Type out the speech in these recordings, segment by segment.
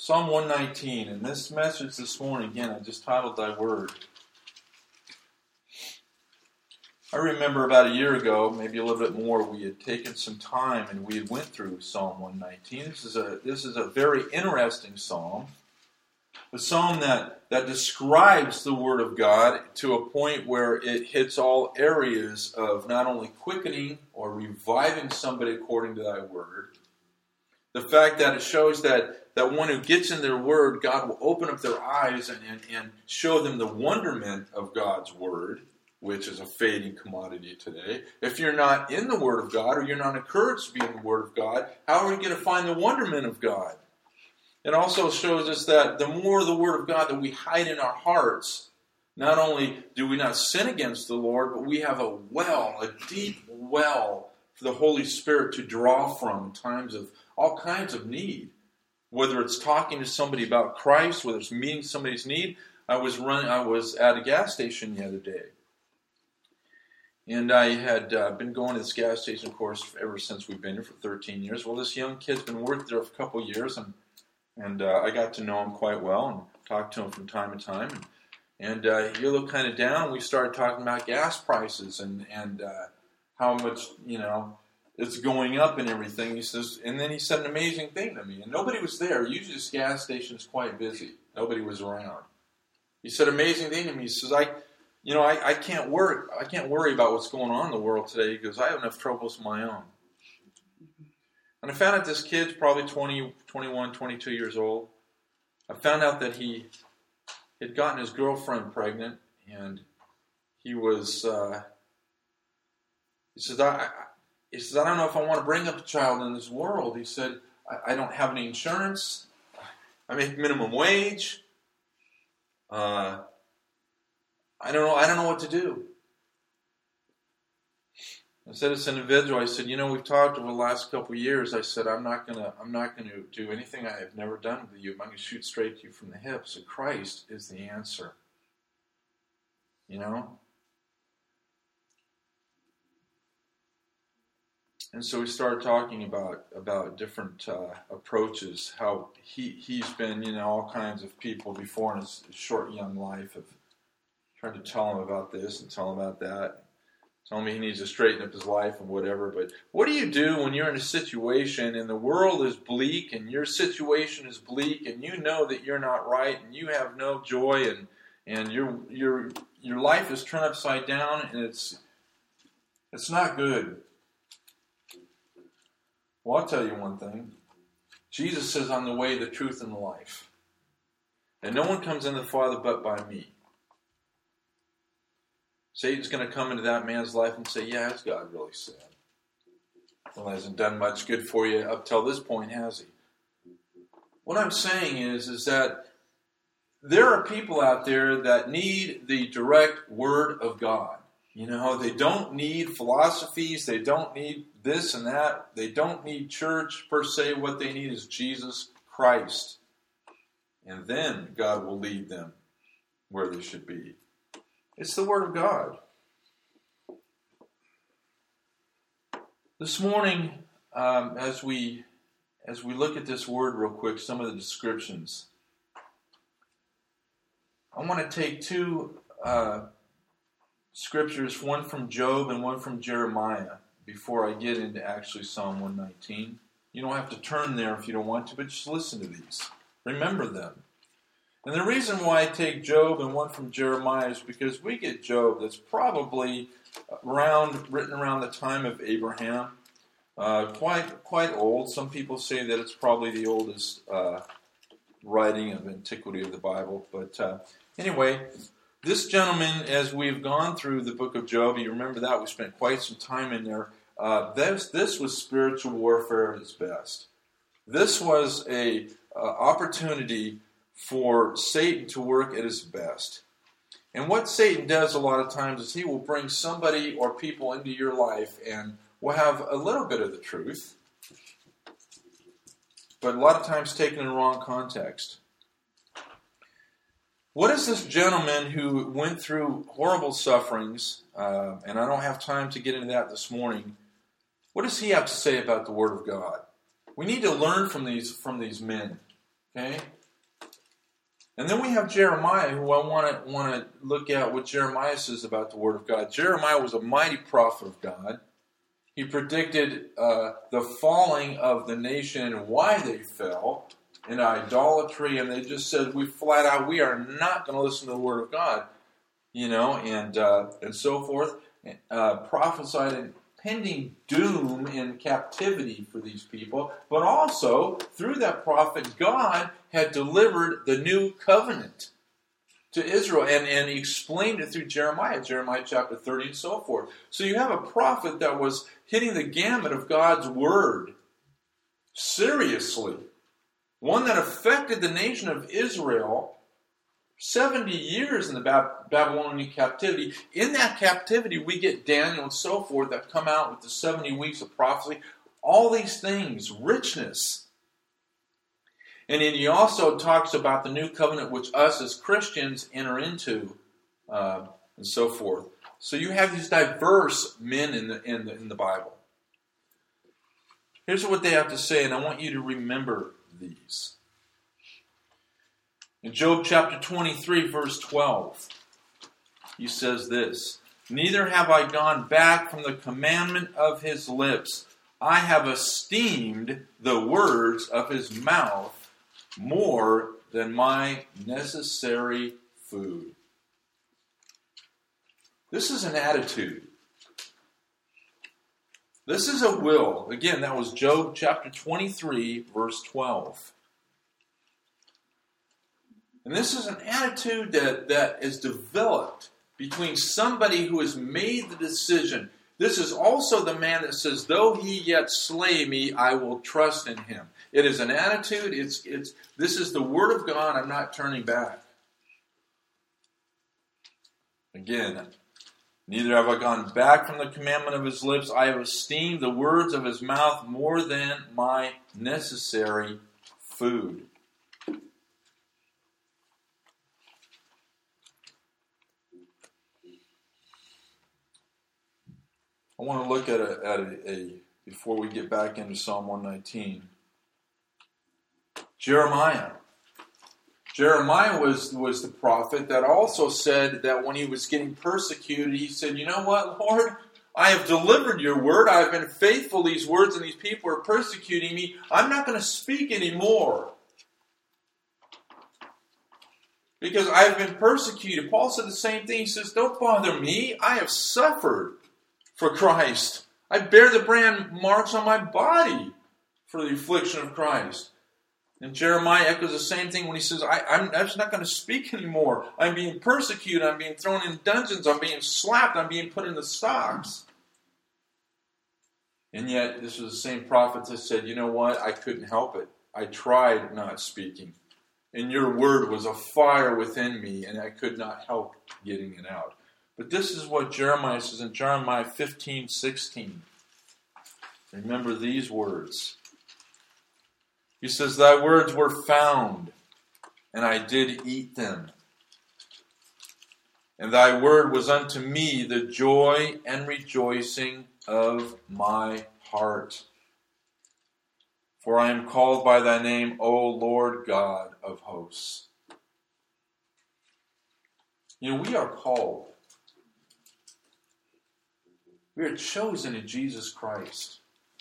Psalm 119, and this message this morning, again, I just titled Thy Word. I remember about a year ago, maybe a little bit more, we had taken some time and we went through Psalm 119. This is a very interesting psalm. A psalm that describes the Word of God to a point where it hits all areas of not only quickening or reviving somebody according to Thy Word. The fact that it shows that one who gets in their Word, God will open up their eyes and show them the wonderment of God's Word, which is a fading commodity today. If you're not in the Word of God, or you're not encouraged to be in the Word of God, how are we going to find the wonderment of God? It also shows us that the more the Word of God that we hide in our hearts, not only do we not sin against the Lord, but we have a deep well for the Holy Spirit to draw from in times of all kinds of need. Whether it's talking to somebody about Christ, whether it's meeting somebody's need. I was at a gas station the other day. And I had been going to this gas station, of course, ever since we've been here for 13 years. Well, this young kid's been working there for a couple of years, and I got to know him quite well and talked to him from time to time. And he looked kind of down. We started talking about gas prices and how much, it's going up and everything. He says, and then he said an amazing thing to me. And nobody was there. Usually this gas station is quite busy. Nobody was around. He said an amazing thing to me. He says, I can't worry about what's going on in the world today because I have enough troubles of my own. And I found out this kid's probably 20, 21, 22 years old. I found out that he had gotten his girlfriend pregnant, and he was, he says, I don't know if I want to bring up a child in this world. He said, I don't have any insurance. I make minimum wage. I don't know what to do. I said, this individual, I said, we've talked over the last couple of years. I said, I'm not gonna do anything I have never done with you. I'm going to shoot straight to you from the hip. So Christ is the answer. And so we started talking about different approaches, how he's been, all kinds of people before in his short young life have tried to tell him about this and tell him about that, tell me he needs to straighten up his life and whatever. But what do you do when you're in a situation and the world is bleak and your situation is bleak and you know that you're not right and you have no joy and your life is turned upside down and it's not good? Well, I'll tell you one thing. Jesus says, I'm the way, the truth, and the life. And no one comes in the Father but by me. Satan's going to come into that man's life and say, yeah, has God really said? Well, he hasn't done much good for you up till this point, has he? What I'm saying is that there are people out there that need the direct Word of God. They don't need philosophies. They don't need this and that. They don't need church per se. What they need is Jesus Christ. And then God will lead them where they should be. It's the Word of God. This morning, as we look at this word real quick, some of the descriptions, I want to take two scriptures, one from Job and one from Jeremiah, before I get into actually Psalm 119. You don't have to turn there if you don't want to, but just listen to these. Remember them. And the reason why I take Job and one from Jeremiah is because we get Job that's probably written around the time of Abraham, quite old. Some people say that it's probably the oldest writing of antiquity of the Bible. But anyway, this gentleman, as we've gone through the book of Job, you remember that we spent quite some time in there. This was spiritual warfare at its best. This was a opportunity for Satan to work at his best. And what Satan does a lot of times is he will bring somebody or people into your life and will have a little bit of the truth, but a lot of times taken in the wrong context. What is this gentleman who went through horrible sufferings, and I don't have time to get into that this morning, what does he have to say about the Word of God? We need to learn from these men. Okay? And then we have Jeremiah, who I want to look at what Jeremiah says about the Word of God. Jeremiah was a mighty prophet of God. He predicted the falling of the nation and why they fell in idolatry, and they just said, we are not going to listen to the Word of God, and so forth. Prophesied impending doom in captivity for these people, but also through that prophet, God had delivered the new covenant to Israel, and he explained it through Jeremiah chapter 30 and so forth. So you have a prophet that was hitting the gamut of God's word seriously, one that affected the nation of Israel 70 years in the Babylonian captivity. In that captivity, we get Daniel and so forth that come out with the 70 weeks of prophecy. All these things, richness. And then he also talks about the new covenant which us as Christians enter into, and so forth. So you have these diverse men in the Bible. Here's what they have to say, and I want you to remember these. In Job chapter 23, verse 12, he says this, "Neither have I gone back from the commandment of his lips. I have esteemed the words of his mouth more than my necessary food." This is an attitude. This is a will. Again, that was Job chapter 23, verse 12. And this is an attitude that is developed between somebody who has made the decision. This is also the man that says, though he yet slay me, I will trust in him. It is an attitude. This is the word of God. I'm not turning back. Again, neither have I gone back from the commandment of his lips. I have esteemed the words of his mouth more than my necessary food. I want to look at a before we get back into Psalm 119. Jeremiah. Jeremiah was the prophet that also said that when he was getting persecuted, he said, you know what, Lord? I have delivered your word. I have been faithful to these words, and these people are persecuting me. I'm not going to speak anymore, because I have been persecuted. Paul said the same thing. He says, don't bother me. I have suffered for Christ. I bear the brand marks on my body for the affliction of Christ. And Jeremiah echoes the same thing when he says, I'm just not going to speak anymore. I'm being persecuted. I'm being thrown in dungeons. I'm being slapped. I'm being put in the stocks. And yet, this was the same prophet that said, you know what? I couldn't help it. I tried not speaking. And your word was a fire within me, and I could not help getting it out. But this is what Jeremiah says in Jeremiah 15:16. Remember these words. He says, thy words were found, and I did eat them. And thy word was unto me the joy and rejoicing of my heart. For I am called by thy name, O Lord God of hosts. You know, we are called. We are chosen in Jesus Christ.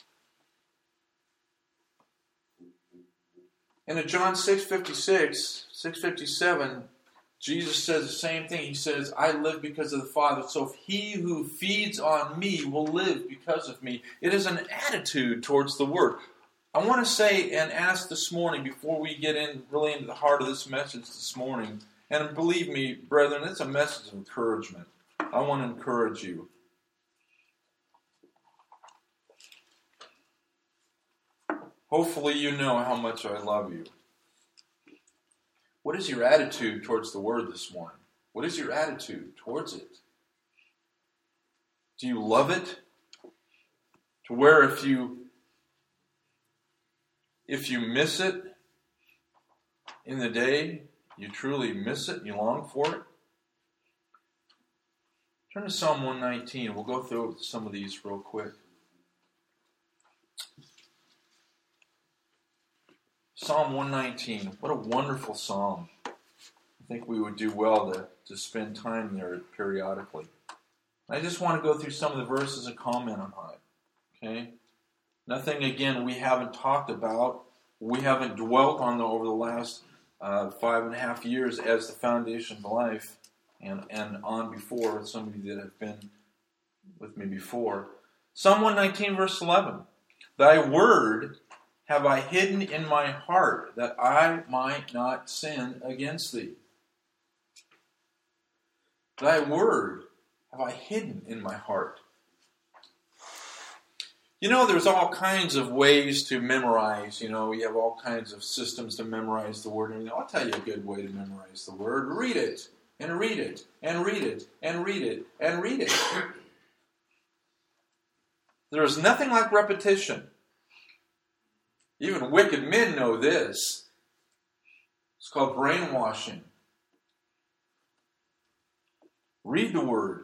And in John 6:56, 6:57, Jesus says the same thing. He says, I live because of the Father. So if he who feeds on me will live because of me. It is an attitude towards the Word. I want to say and ask this morning, before we get really into the heart of this message this morning, and believe me, brethren, it's a message of encouragement. I want to encourage you. Hopefully you know how much I love you. What is your attitude towards the Word this morning? What is your attitude towards it? Do you love it? To where if you miss it in the day, you truly miss it and you long for it? Turn to Psalm 119. We'll go through some of these real quick. Psalm 119. What a wonderful psalm. I think we would do well to spend time there periodically. I just want to go through some of the verses and comment on it. Okay? Nothing, again, we haven't talked about. We haven't dwelt on over the last 5.5 years as the foundation of life and on before, some of you that have been with me before. Psalm 119, verse 11. Thy word have I hidden in my heart, that I might not sin against thee. Thy word have I hidden in my heart. You know, there's all kinds of ways to memorize. You know, you have all kinds of systems to memorize the word. And I'll tell you a good way to memorize the word. Read it, and read it, and read it, and read it, and read it. There is nothing like repetition. Even wicked men know this. It's called brainwashing. Read the word.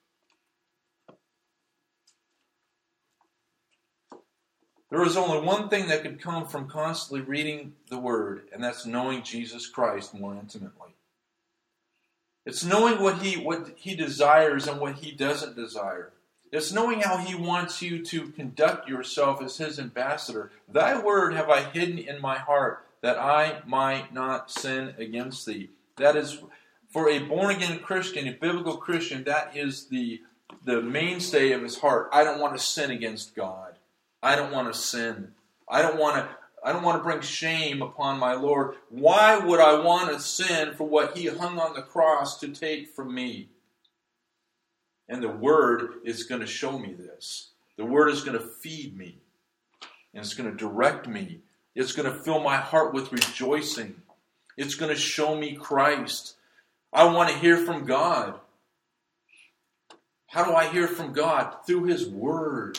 There is only one thing that could come from constantly reading the word, and that's knowing Jesus Christ more intimately. It's knowing what he desires and what he doesn't desire. It's knowing how he wants you to conduct yourself as his ambassador. Thy word have I hidden in my heart, that I might not sin against thee. That is, for a born-again Christian, a biblical Christian, that is the mainstay of his heart. I don't want to sin against God. I don't want to sin. I don't want to bring shame upon my Lord. Why would I want to sin for what he hung on the cross to take from me? And the Word is going to show me this. The Word is going to feed me. And it's going to direct me. It's going to fill my heart with rejoicing. It's going to show me Christ. I want to hear from God. How do I hear from God? Through His Word.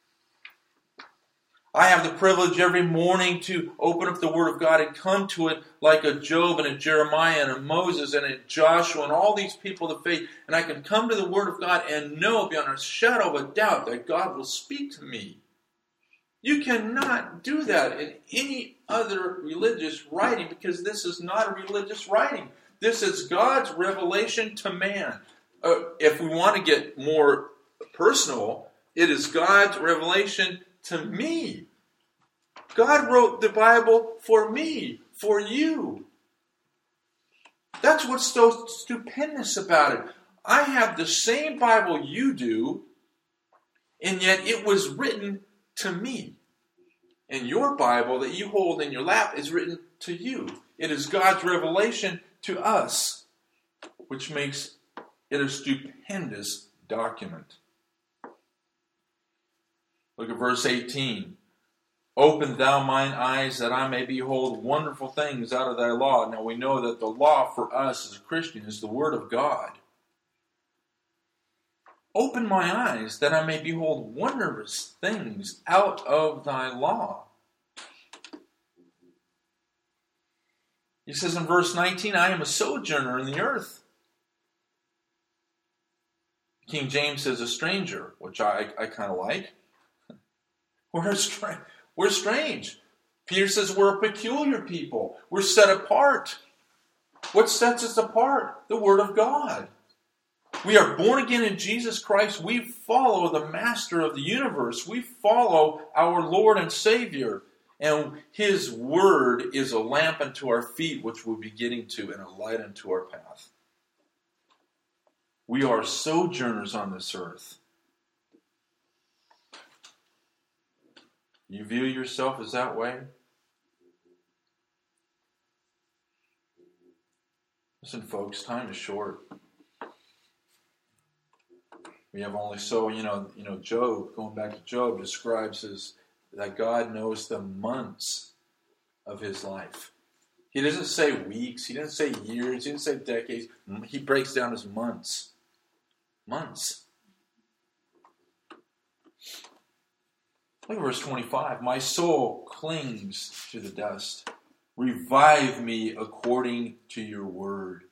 I have the privilege every morning to open up the Word of God and come to it like a Job and a Jeremiah and a Moses and a Joshua and all these people of faith. And I can come to the Word of God and know beyond a shadow of a doubt that God will speak to me. You cannot do that in any other religious writing because this is not a religious writing. This is God's revelation to man. If we want to get more personal, it is God's revelation to me. God wrote the Bible for me, for you. That's what's so stupendous about it. I have the same Bible you do, and yet it was written to me. And your Bible that you hold in your lap is written to you. It is God's revelation to us, which makes it a stupendous document. Look at verse 18. Open thou mine eyes that I may behold wonderful things out of thy law. Now we know that the law for us as a Christian is the Word of God. Open my eyes that I may behold wondrous things out of thy law. He says in verse 19, I am a sojourner in the earth. King James says a stranger, which I kind of like. We're strange. Peter says we're a peculiar people. We're set apart. What sets us apart? The Word of God. We are born again in Jesus Christ. We follow the Master of the universe. We follow our Lord and Savior. And His Word is a lamp unto our feet, which we'll be getting to, and a light unto our path. We are sojourners on this earth. You view yourself as that way? Listen, folks, time is short. We have only so, Job, going back to Job, describes that God knows the months of his life. He doesn't say weeks, he doesn't say years, he doesn't say decades. He breaks down as months. Months. Look at verse 25. My soul clings to the dust. Revive me according to your word.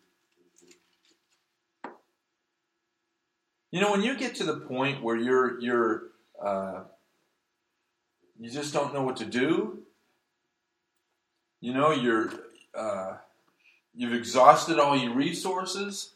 You know, when you get to the point where you just don't know what to do, You know, you've exhausted all your resources.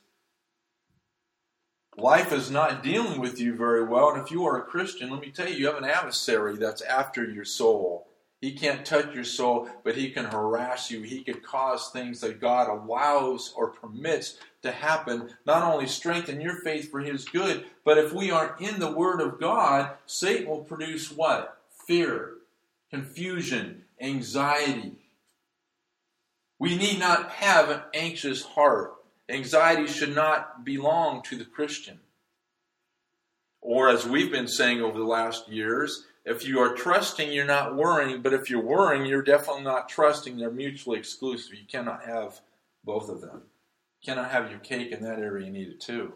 Life is not dealing with you very well, and if you are a Christian, let me tell you, you have an adversary that's after your soul. He can't touch your soul, but he can harass you. He can cause things that God allows or permits to happen, not only strengthen your faith for his good, but if we aren't in the Word of God, Satan will produce what? Fear, confusion, anxiety. We need not have an anxious heart. Anxiety should not belong to the Christian. Or as we've been saying over the last years, if you are trusting, you're not worrying. But if you're worrying, you're definitely not trusting. They're mutually exclusive. You cannot have both of them. You cannot have your cake in that area. You need it too.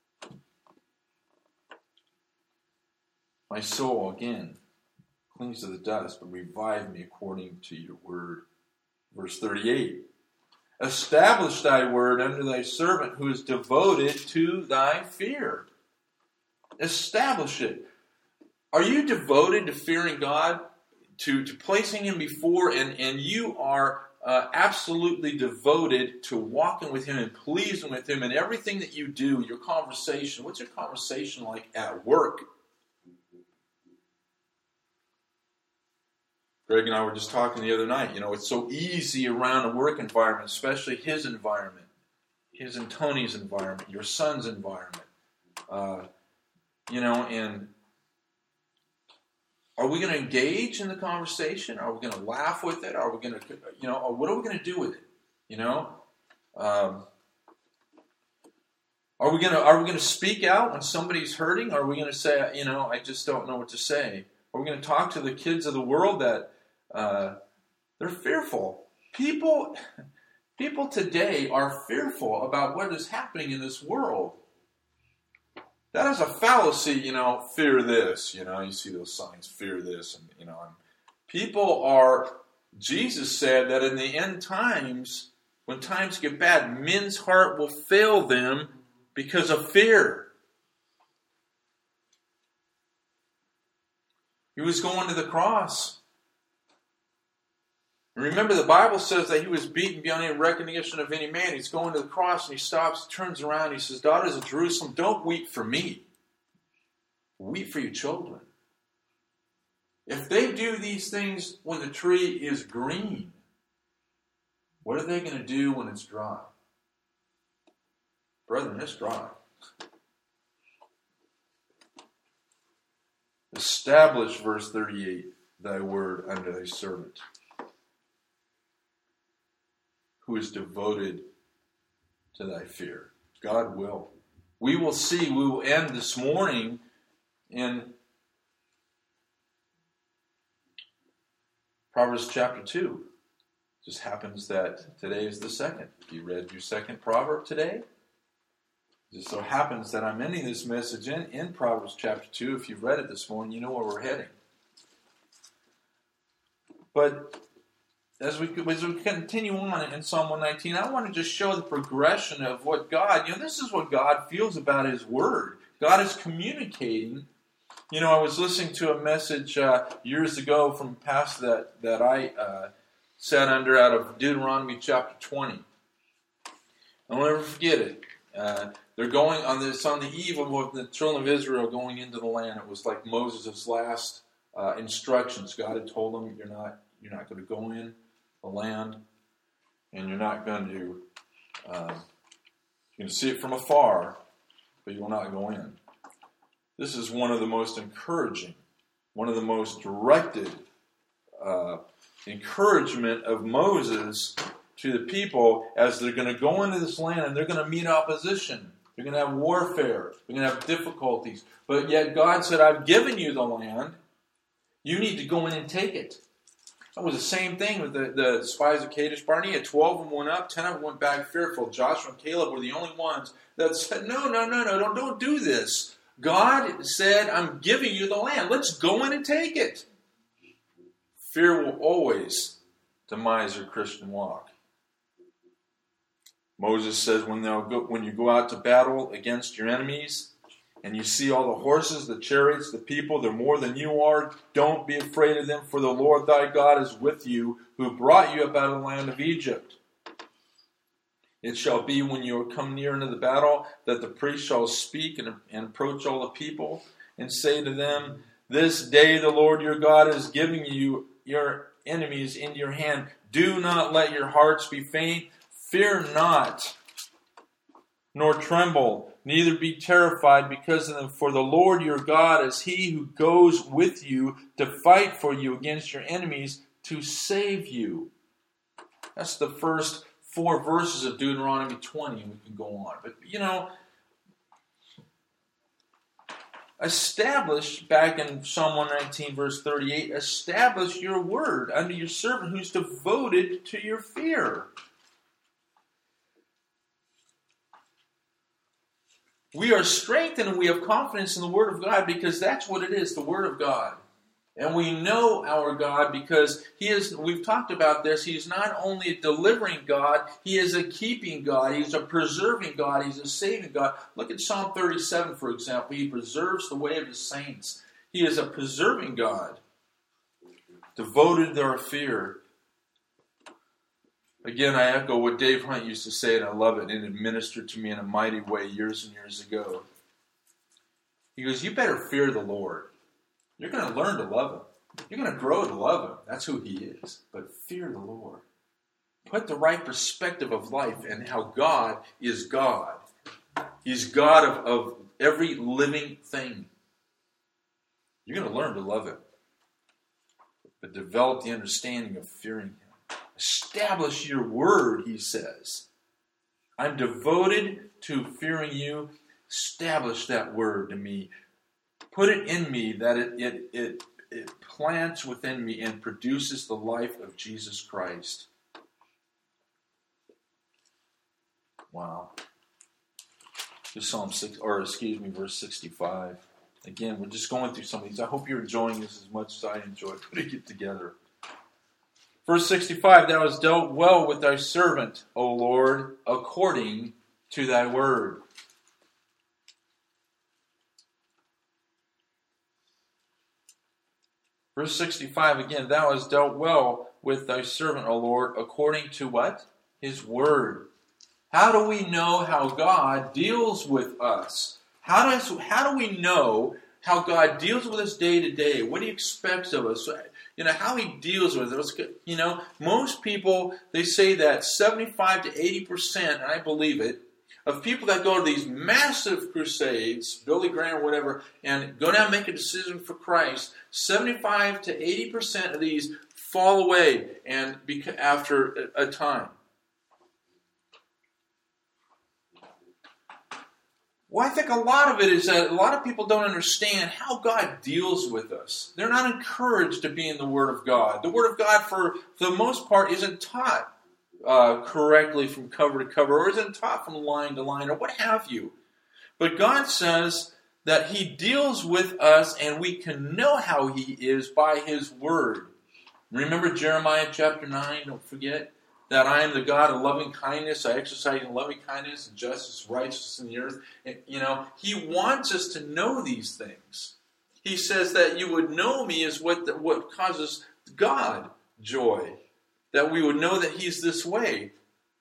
My soul, again, clings to the dust, but revive me according to your word. Verse 38. Establish thy word under thy servant who is devoted to thy fear. Establish it. Are you devoted to fearing God, to placing him before, and you are absolutely devoted to walking with him and pleasing with him in everything that you do, your conversation? What's your conversation like at work? Greg and I were just talking the other night. You know, it's so easy around a work environment, especially his environment, his and Tony's environment, your son's environment. And are we going to engage in the conversation? Are we going to laugh with it? Are we going to, or what are we going to do with it? Are we going to speak out when somebody's hurting? Are we going to say, I just don't know what to say? Are we going to talk to the kids of the world that they're fearful? People today are fearful about what is happening in this world. That is a fallacy, fear this. You see those signs, fear this. And, people are, Jesus said that in the end times, when times get bad, men's heart will fail them because of fear. He was going to the cross. And remember, the Bible says that he was beaten beyond any recognition of any man. He's going to the cross and he stops, turns around, and he says, daughters of Jerusalem, don't weep for me. Weep for your children. If they do these things when the tree is green, what are they going to do when it's dry? Brethren, it's dry. Establish, verse 38, thy word unto thy servant, who is devoted to thy fear. God will. We will see, we will end this morning in Proverbs chapter 2. It just happens that today is the second. You read your second proverb today? It just so happens that I'm ending this message in Proverbs chapter 2. If you've read it this morning, you know where we're heading. But as we continue on in Psalm 119, I want to just show the progression of what God, this is what God feels about his word. God is communicating. I was listening to a message years ago from a pastor that I sat under out of Deuteronomy chapter 20. I'll never forget it. They're going on the eve of the children of Israel going into the land. It was like Moses' last instructions. God had told them, you're not going to go in the land, and you're not going to, you can see it from afar, but you will not go in. This is one of the most encouraging, one of the most directed encouragement of Moses to the people as they're going to go into this land and they're going to meet opposition. They're going to have warfare. They're going to have difficulties. But yet God said, I've given you the land. You need to go in and take it. That was the same thing with the spies of Kadesh Barnea. 12 of them went up, 10 of them went back fearful. Joshua and Caleb were the only ones that said, no, don't do this. God said, I'm giving you the land. Let's go in and take it. Fear will always demise your Christian walk. Moses says when you go out to battle against your enemies, and you see all the horses, the chariots, the people, they're more than you are, don't be afraid of them, for the Lord thy God is with you, who brought you up out of the land of Egypt. It shall be when you are come near into the battle, that the priest shall speak and approach all the people, and say to them, this day the Lord your God is giving you your enemies into your hand. Do not let your hearts be faint. Fear not, nor tremble, neither be terrified because of them. For the Lord your God is he who goes with you to fight for you against your enemies, to save you. That's the first 4 verses of Deuteronomy 20. We can go on. But, establish, back in Psalm 119, verse 38, establish your word unto your servant who's devoted to your fear. We are strengthened and we have confidence in the Word of God because that's what it is, the Word of God. And we know our God because we've talked about this, He is not only a delivering God, He is a keeping God, He's a preserving God, He's a saving God. Look at Psalm 37, for example. He preserves the way of His saints. He is a preserving God, devoted to their fear. Again, I echo what Dave Hunt used to say, and I love it, and it ministered to me in a mighty way years and years ago. He goes, you better fear the Lord. You're going to learn to love Him. You're going to grow to love Him. That's who He is. But fear the Lord. Put the right perspective of life and how God is God. He's God of every living thing. You're going to learn to love Him. But develop the understanding of fearing Him. Establish your word, He says. I'm devoted to fearing you. Establish that word to me. Put it in me that it plants within me and produces the life of Jesus Christ. Wow. Psalm 6, verse 65. Again, we're just going through some of these. I hope you're enjoying this as much as I enjoyed putting it together. Verse 65, thou hast dealt well with thy servant, O Lord, according to thy word. Verse 65 again, thou hast dealt well with thy servant, O Lord, according to what? His word. How do we know how God deals with us? How do we know how God deals with us day to day? What He expects of us? How He deals with us. Most people, they say that 75 to 80%, and I believe it, of people that go to these massive crusades, Billy Graham or whatever, and go down and make a decision for Christ, 75 to 80% of these fall away and after a time. Well, I think a lot of it is that a lot of people don't understand how God deals with us. They're not encouraged to be in the Word of God. The Word of God, for the most part, isn't taught correctly from cover to cover, or isn't taught from line to line, or what have you. But God says that He deals with us, and we can know how He is by His Word. Remember Jeremiah chapter 9, don't forget, that I am the God of loving kindness. I exercise in loving kindness and justice, righteousness in the earth. And, He wants us to know these things. He says that you would know me is what causes God joy. That we would know that He's this way.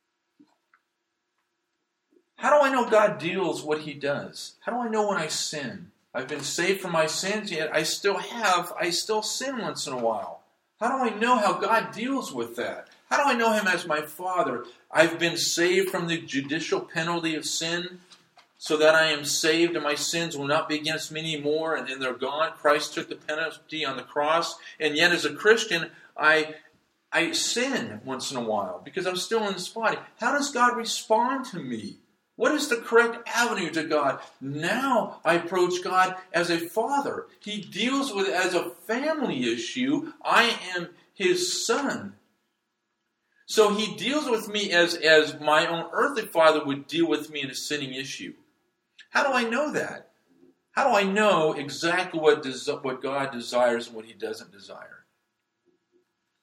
How do I know God deals what He does? How do I know when I sin? I've been saved from my sins, yet I still sin once in a while. How do I know how God deals with that? How do I know Him as my Father? I've been saved from the judicial penalty of sin so that I am saved and my sins will not be against me anymore and they're gone. Christ took the penalty on the cross. And yet as a Christian, I sin once in a while because I'm still in this body. How does God respond to me? What is the correct avenue to God? Now I approach God as a father. He deals with it as a family issue. I am His son. So He deals with me as my own earthly father would deal with me in a sinning issue. How do I know that? How do I know exactly what God desires and what He doesn't desire?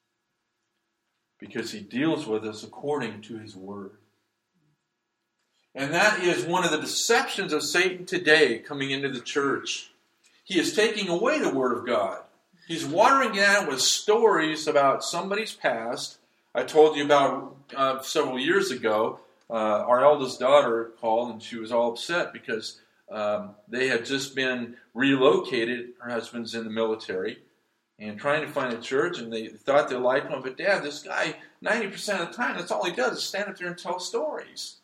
Because He deals with us according to His Word. And that is one of the deceptions of Satan today coming into the church. He is taking away the Word of God. He's watering it down with stories about somebody's past. I told you about several years ago, our eldest daughter called and she was all upset because they had just been relocated. Her husband's in the military and trying to find a church, and they thought they liked him. But Dad, this guy, 90% of the time, that's all he does is stand up there and tell stories.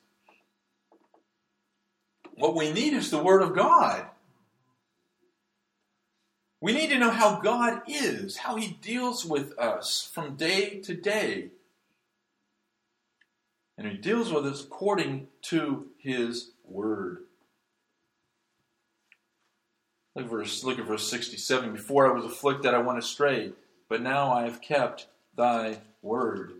What we need is the Word of God. We need to know how God is, how He deals with us from day to day. And He deals with us according to His Word. Look at verse 67. Before I was afflicted, I went astray, but now I have kept Thy Word.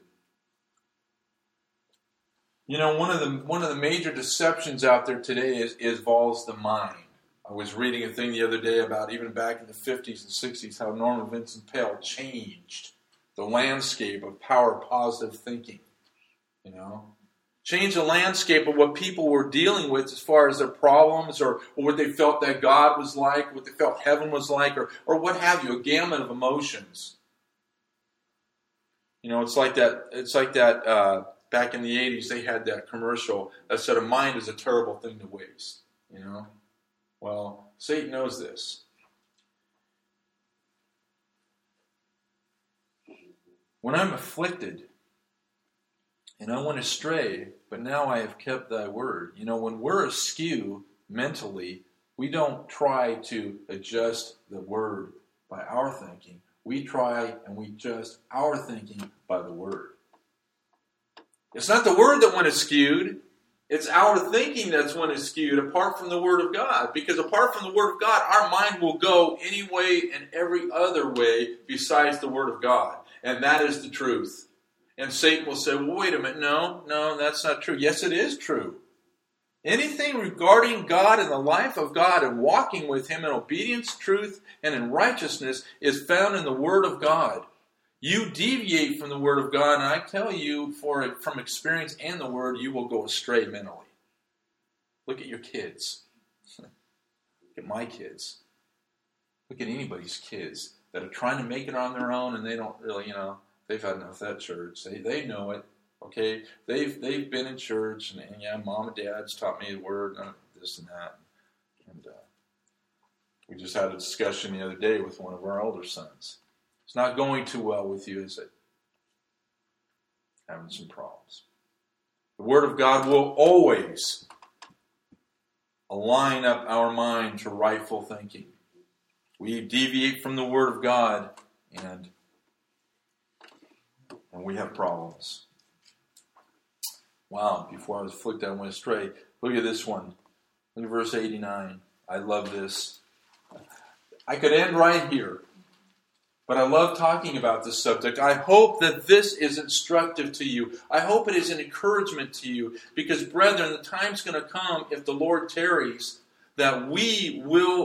You know, one of the major deceptions out there today involves the mind. I was reading a thing the other day about even back in the 50s and 60s how Norman Vincent Peale changed the landscape of power positive thinking. You know, changed the landscape of what people were dealing with as far as their problems or what they felt that God was like, what they felt heaven was like, or what have you, a gamut of emotions. You know, it's like that. Back in the 80s, they had that commercial that said a mind is a terrible thing to waste. You know? Well, Satan knows this. When I'm afflicted, and I went astray, but now I have kept Thy Word. You know, when we're askew mentally, we don't try to adjust the Word by our thinking. We try and we adjust our thinking by the Word. It's not the Word that went askewed. It's our thinking that's when askewed apart from the Word of God. Because apart from the Word of God, our mind will go any way and every other way besides the Word of God. And that is the truth. And Satan will say, well, wait a minute. No, that's not true. Yes, it is true. Anything regarding God and the life of God and walking with Him in obedience, truth, and in righteousness is found in the Word of God. You deviate from the Word of God, and I tell you from experience and the Word, you will go astray mentally. Look at your kids. Look at my kids. Look at anybody's kids that are trying to make it on their own, and they don't really, they've had enough of that church. They know it, okay? They've been in church, and yeah, Mom and Dad's taught me the Word, and this and that. And we just had a discussion the other day with one of our older sons. It's not going too well with you, is it? Having some problems. The Word of God will always align up our mind to rightful thinking. We deviate from the Word of God, and we have problems. Wow, before I was afflicted, I went astray. Look at this one. Look at verse 89. I love this. I could end right here. But I love talking about this subject. I hope that this is instructive to you. I hope it is an encouragement to you. Because, brethren, the time's going to come, if the Lord tarries, that we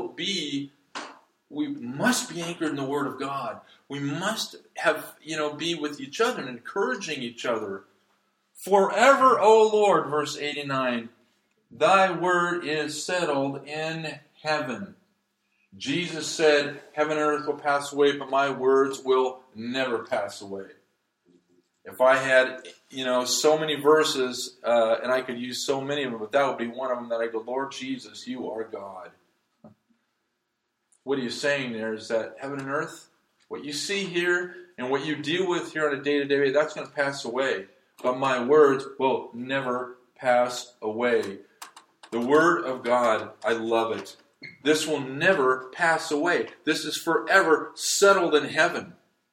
must be anchored in the Word of God. We must be with each other and encouraging each other. Forever, O Lord, verse 89, Thy Word is settled in heaven. Jesus said, heaven and earth will pass away, but my words will never pass away. If I had, so many verses, and I could use so many of them, but that would be one of them that I go, Lord Jesus, you are God. What are you saying there is that heaven and earth, what you see here and what you deal with here on a day-to-day basis, that's going to pass away. But my words will never pass away. The Word of God, I love it. This will never pass away. This is forever settled in heaven.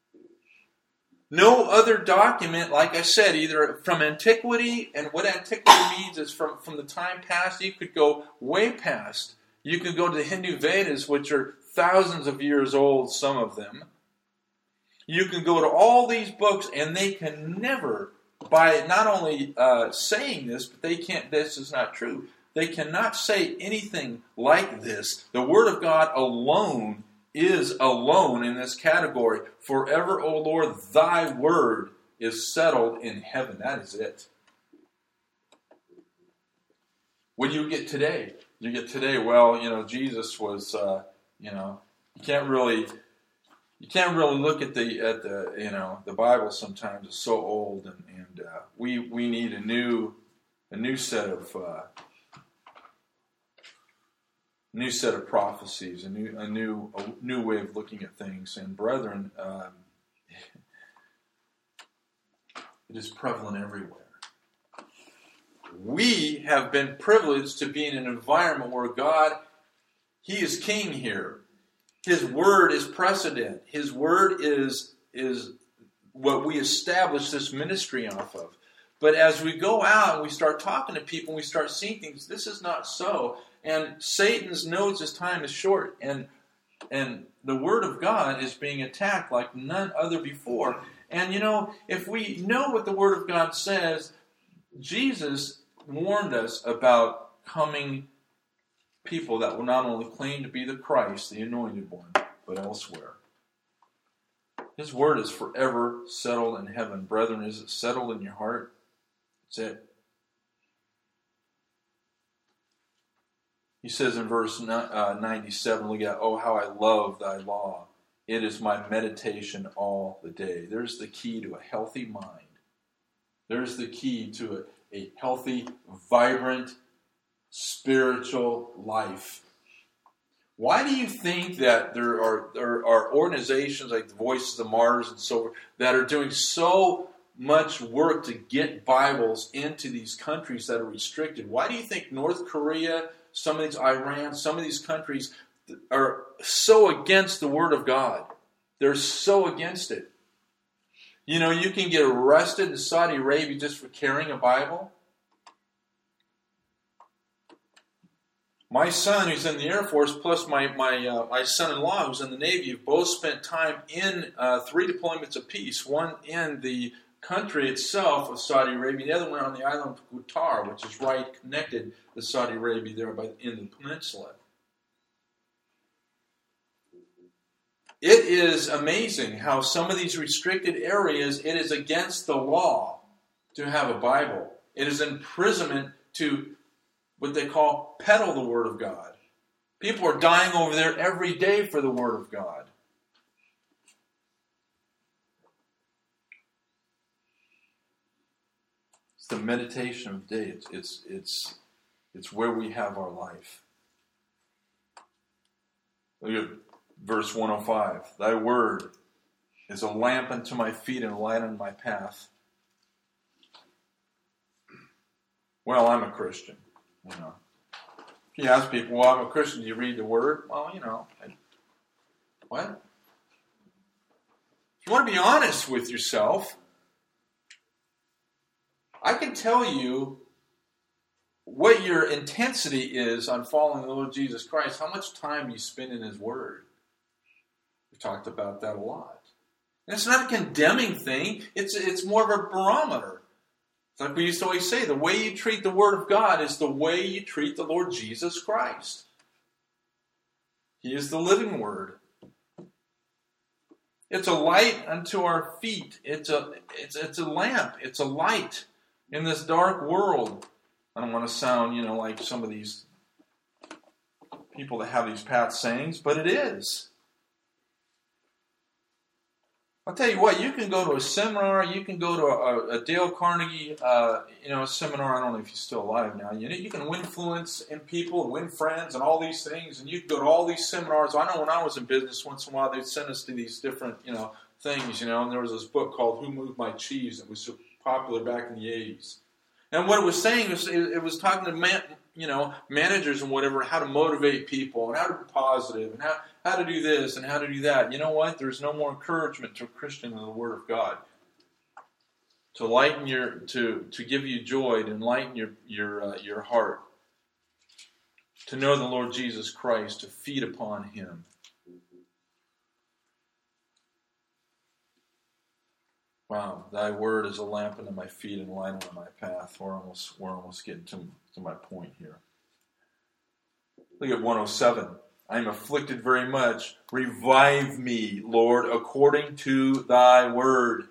No other document, like I said, either from antiquity, and what antiquity means is from the time past, you could go way past. You could go to the Hindu Vedas, which are thousands of years old, some of them. You can go to all these books, and they can never, by not only saying this, but this is not true. They cannot say anything like this. The Word of God alone is alone in this category. Forever, O Lord, Thy Word is settled in heaven. That is it. What do you get today? You get today, well, Jesus was, you can't really look at the Bible sometimes. It's so old, and we need a new set of prophecies, a new way of looking at things. And brethren, it is prevalent everywhere. We have been privileged to be in an environment where God, He is king here. His word is precedent. His word is what we establish this ministry off of. But as we go out and we start talking to people and we start seeing things, this is not so. And Satan knows his time is short. And the word of God is being attacked like none other before. And if we know what the word of God says, Jesus warned us about coming people that will not only claim to be the Christ, the anointed one, but elsewhere. His word is forever settled in heaven. Brethren, is it settled in your heart? That's it. He says in verse 97, look at, oh, how I love thy law. It is my meditation all the day. There's the key to a healthy mind. There's the key to a healthy, vibrant, spiritual life. Why do you think that there are organizations like the Voices of Martyrs and so forth that are doing so much work to get Bibles into these countries that are restricted? Why do you think North Korea, some of these Iran, some of these countries are so against the Word of God? They're so against it. You can get arrested in Saudi Arabia just for carrying a Bible. My son, who's in the Air Force, plus my son-in-law, who's in the Navy, have both spent time in 3 deployments apiece. One in the country itself of Saudi Arabia, the other one on the island of Qatar, which is right connected to Saudi Arabia there in the peninsula. It is amazing how some of these restricted areas, it is against the law to have a Bible. It is imprisonment to what they call peddle the Word of God. People are dying over there every day for the Word of God. It's the meditation of the day. It's where we have our life. Look at verse 105. Thy word is a lamp unto my feet and a light on my path. Well, I'm a Christian. If you ask people, well, I'm a Christian, do you read the Word? Well, what? If you want to be honest with yourself, I can tell you what your intensity is on following the Lord Jesus Christ, how much time you spend in His Word. We've talked about that a lot. And it's not a condemning thing. It's more of a barometer. It's like we used to always say, the way you treat the Word of God is the way you treat the Lord Jesus Christ. He is the living Word. It's a light unto our feet. It's a lamp. It's a light in this dark world. I don't want to sound, like some of these people that have these pat sayings, but it is. I'll tell you what, you can go to a seminar, you can go to a Dale Carnegie, seminar. I don't know if he's still alive now. You can win influence in people and win friends and all these things, and you can go to all these seminars. I know when I was in business, once in a while they'd send us to these different, things, and there was this book called Who Moved My Cheese that was so popular back in the 80s. And what it was saying was, it was talking to managers and whatever, how to motivate people and how to be positive and how to do this and how to do that. You know what? There's no more encouragement to a Christian than the Word of God. To lighten to give you joy, to enlighten your heart. To know the Lord Jesus Christ, to feed upon Him. Wow, Thy word is a lamp unto my feet and a light on my path. We're almost getting to my point here. Look at 107. I am afflicted very much. Revive me, Lord, according to Thy word.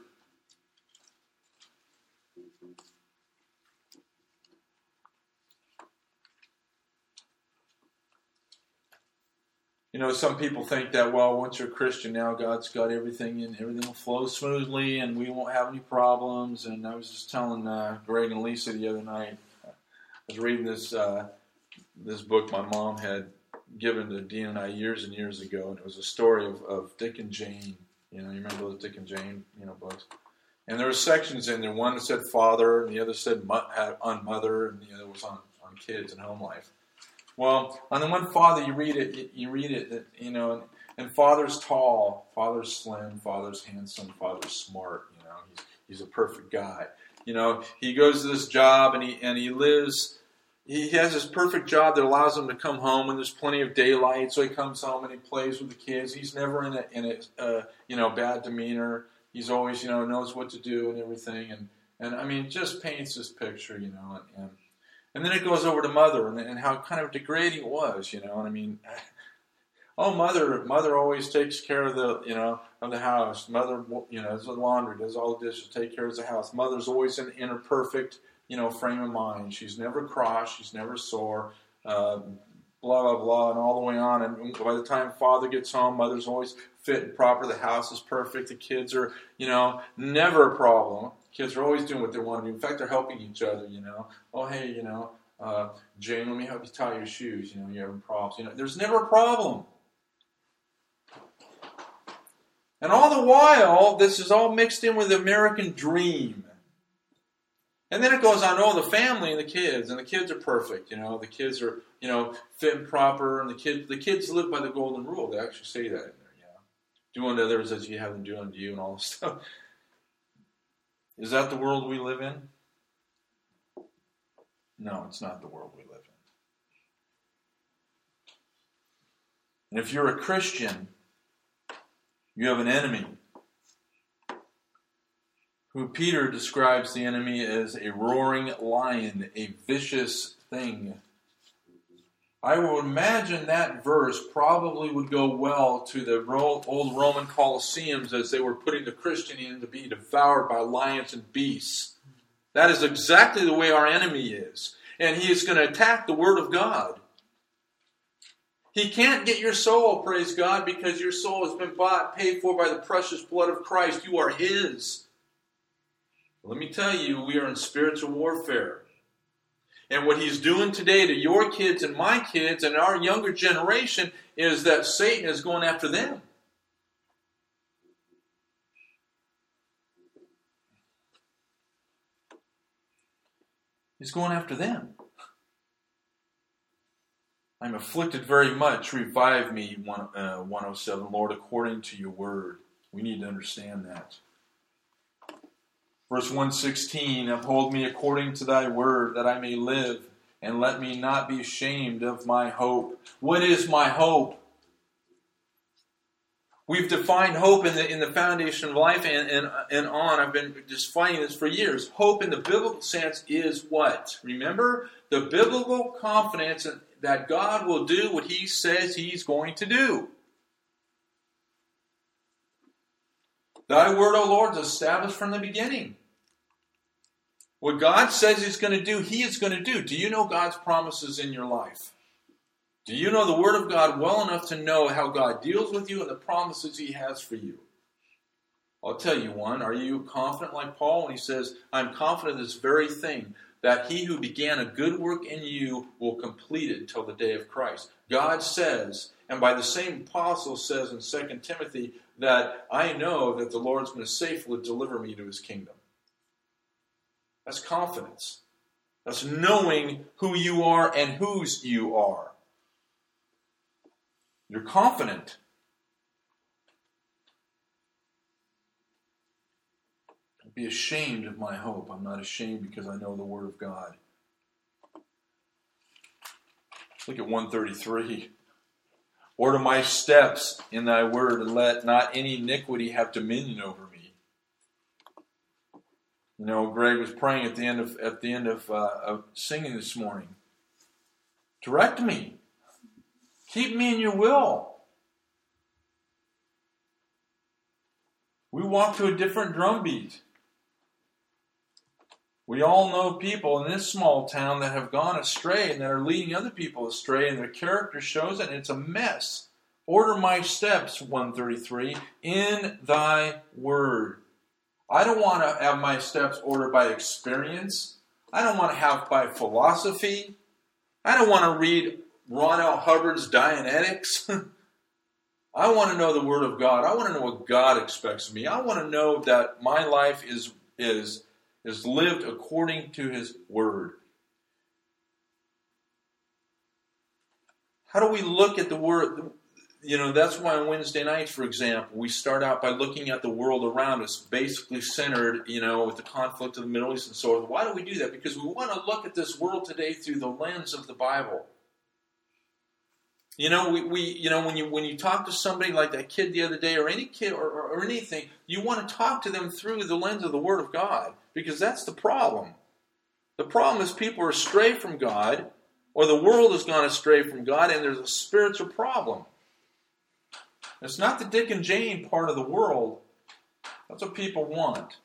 Some people think that, well, once you're a Christian now, God's got everything and everything will flow smoothly and we won't have any problems. And I was just telling Greg and Lisa the other night, I was reading this book my mom had given to Dean and I years and years ago, and it was a story of Dick and Jane. You remember those Dick and Jane, books? And there were sections in there. One said father, and the other said on mother, and the other was on kids and home life. Well, on the one father, you read it, and father's tall, father's slim, father's handsome, father's smart. He's a perfect guy. He goes to this job and he lives. He has this perfect job that allows him to come home and there's plenty of daylight. So he comes home and he plays with the kids. He's never in a bad demeanor. He's always knows what to do and everything. And I mean, just paints this picture, and then it goes over to mother and how kind of degrading it was, And I mean, mother always takes care of the house. Mother, does the laundry, does all the dishes, take care of the house. Mother's always in her perfect, frame of mind. She's never cross, she's never sore, blah, blah, blah, and all the way on. And by the time father gets home, mother's always fit and proper. The house is perfect. The kids are, never a problem. Kids are always doing what they want to do. In fact, they're helping each other, Oh, hey, Jane, let me help you tie your shoes. You're having problems. There's never a problem. And all the while, this is all mixed in with the American dream. And then it goes on, the family and the kids are perfect. The kids are, fit and proper, and the kids live by the golden rule. They actually say that in there, Do unto others as you have them do unto you and all this stuff. Is that the world we live in? No, it's not the world we live in. And if you're a Christian, you have an enemy who Peter describes the enemy as a roaring lion, a vicious thing. I would imagine that verse probably would go well to the old Roman Colosseums as they were putting the Christian in to be devoured by lions and beasts. That is exactly the way our enemy is. And he is going to attack the Word of God. He can't get your soul, praise God, because your soul has been bought, paid for by the precious blood of Christ. You are His. Let me tell you, we are in spiritual warfare. And what he's doing today to your kids and my kids and our younger generation is that Satan is going after them. He's going after them. I'm afflicted very much. Revive me, 107, Lord, according to your word. We need to understand that. Verse 116, uphold me according to thy word, that I may live, and let me not be ashamed of my hope. What is my hope? We've defined hope in the foundation of life and on. I've been just fighting this for years. Hope in the biblical sense is what? Remember? The biblical confidence that God will do what He says He's going to do. Thy word, O Lord, is established from the beginning. What God says He's going to do, He is going to do. Do you know God's promises in your life? Do you know the Word of God well enough to know how God deals with you and the promises He has for you? I'll tell you one. Are you confident like Paul when he says, I'm confident of this very thing, that He who began a good work in you will complete it until the day of Christ? God says, and by the same apostle says in 2 Timothy, that I know that the Lord's going to safely deliver me to His kingdom. That's confidence. That's knowing who you are and whose you are. You're confident. Don't be ashamed of my hope. I'm not ashamed because I know the Word of God. Look at 133. Order my steps in thy word, and let not any iniquity have dominion over me. You know, Greg was praying at the end of singing this morning. Direct me. Keep me in your will. We walk to a different drumbeat. We all know people in this small town that have gone astray and that are leading other people astray, and their character shows it, and it's a mess. Order my steps, 133, in thy word. I don't want to have my steps ordered by experience. I don't want to have by philosophy. I don't want to read Ron L. Hubbard's Dianetics. I want to know the Word of God. I want to know what God expects of me. I want to know that my life is lived according to His Word. How do we look at the Word? You know, that's why on Wednesday nights, for example, we start out by looking at the world around us, basically centered, you know, with the conflict of the Middle East and so forth. Why do we do that? Because we want to look at this world today through the lens of the Bible. You know, when you talk to somebody like that kid the other day, or any kid or anything, you want to talk to them through the lens of the Word of God, because that's the problem. The problem is people are astray from God, or the world has gone astray from God, and there's a spiritual problem. It's not the Dick and Jane part of the world. That's what people want.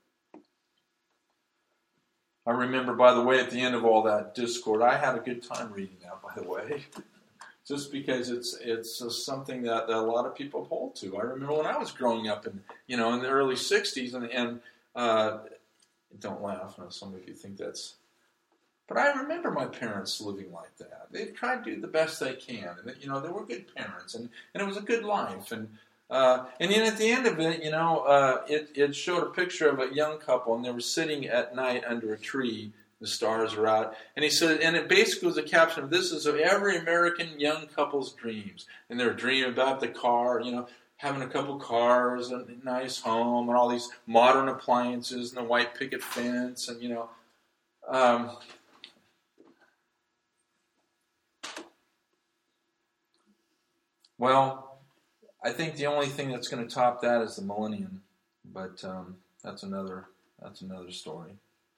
I remember, by the way, at the end of all that discord, I had a good time reading that, by the way. Just because it's something that a lot of people hold to. I remember when I was growing up in the early 60s, and don't laugh. Some of you think that's... But I remember my parents living like that. They tried to do the best they can. And, they were good parents. And it was a good life. And then at the end of it, it showed a picture of a young couple. And they were sitting at night under a tree. The stars are out. And he said, and it basically was a caption of, this is every American young couple's dreams. And they're dreaming about the car, having a couple cars, and a nice home, and all these modern appliances, and the white picket fence, and, well, I think the only thing that's going to top that is the millennium, but that's another story.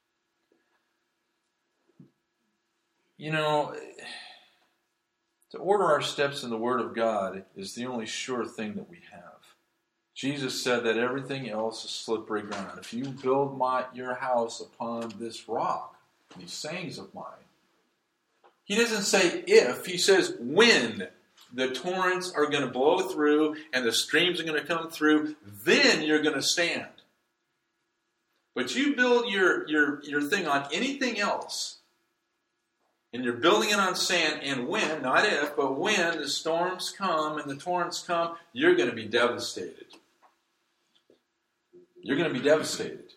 To order our steps in the Word of God is the only sure thing that we have. Jesus said that everything else is slippery ground. If you build your house upon this rock, these sayings of mine, He doesn't say if, He says when. The torrents are going to blow through and the streams are going to come through, then you're going to stand. But you build your thing on anything else, and you're building it on sand, and when, not if, but when the storms come and the torrents come, you're going to be devastated. You're going to be devastated.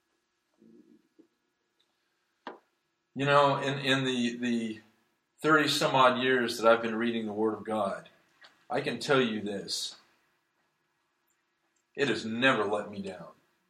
In the 30 some odd years that I've been reading the Word of God, I can tell you this. It has never let me down.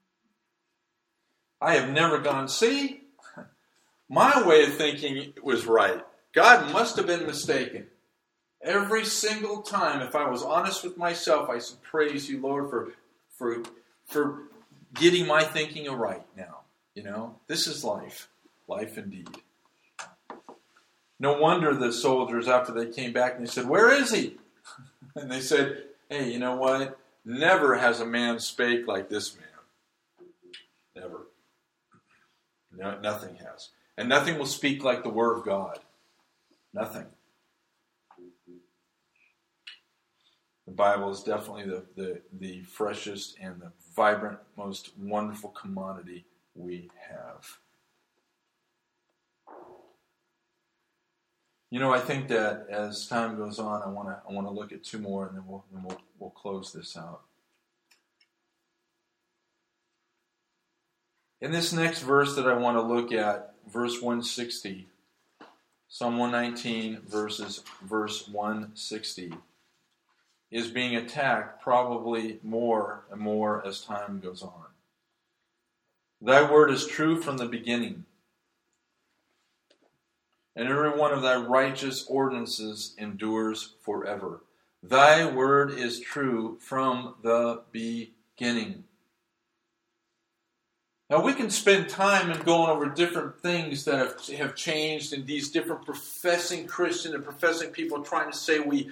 I have never gone, see, my way of thinking was right. God must have been mistaken. Every single time, if I was honest with myself, I said, praise you, Lord, for getting my thinking right now. This is life. Life indeed. No wonder the soldiers, after they came back, and they said, where is he? And they said, hey, you know what? Never has a man spake like this man. Never. No, nothing has. And nothing will speak like the Word of God. Nothing. The Bible is definitely the freshest and the vibrant, most wonderful commodity we have. I think that as time goes on, I want to look at two more, and then we'll close this out. In this next verse that I want to look at, verse 160, Psalm 119 verse 160, is being attacked probably more and more as time goes on. Thy word is true from the beginning, and every one of thy righteous ordinances endures forever. Thy word is true from the beginning. Now we can spend time in going over different things that have changed, and these different professing Christian and professing people trying to say we've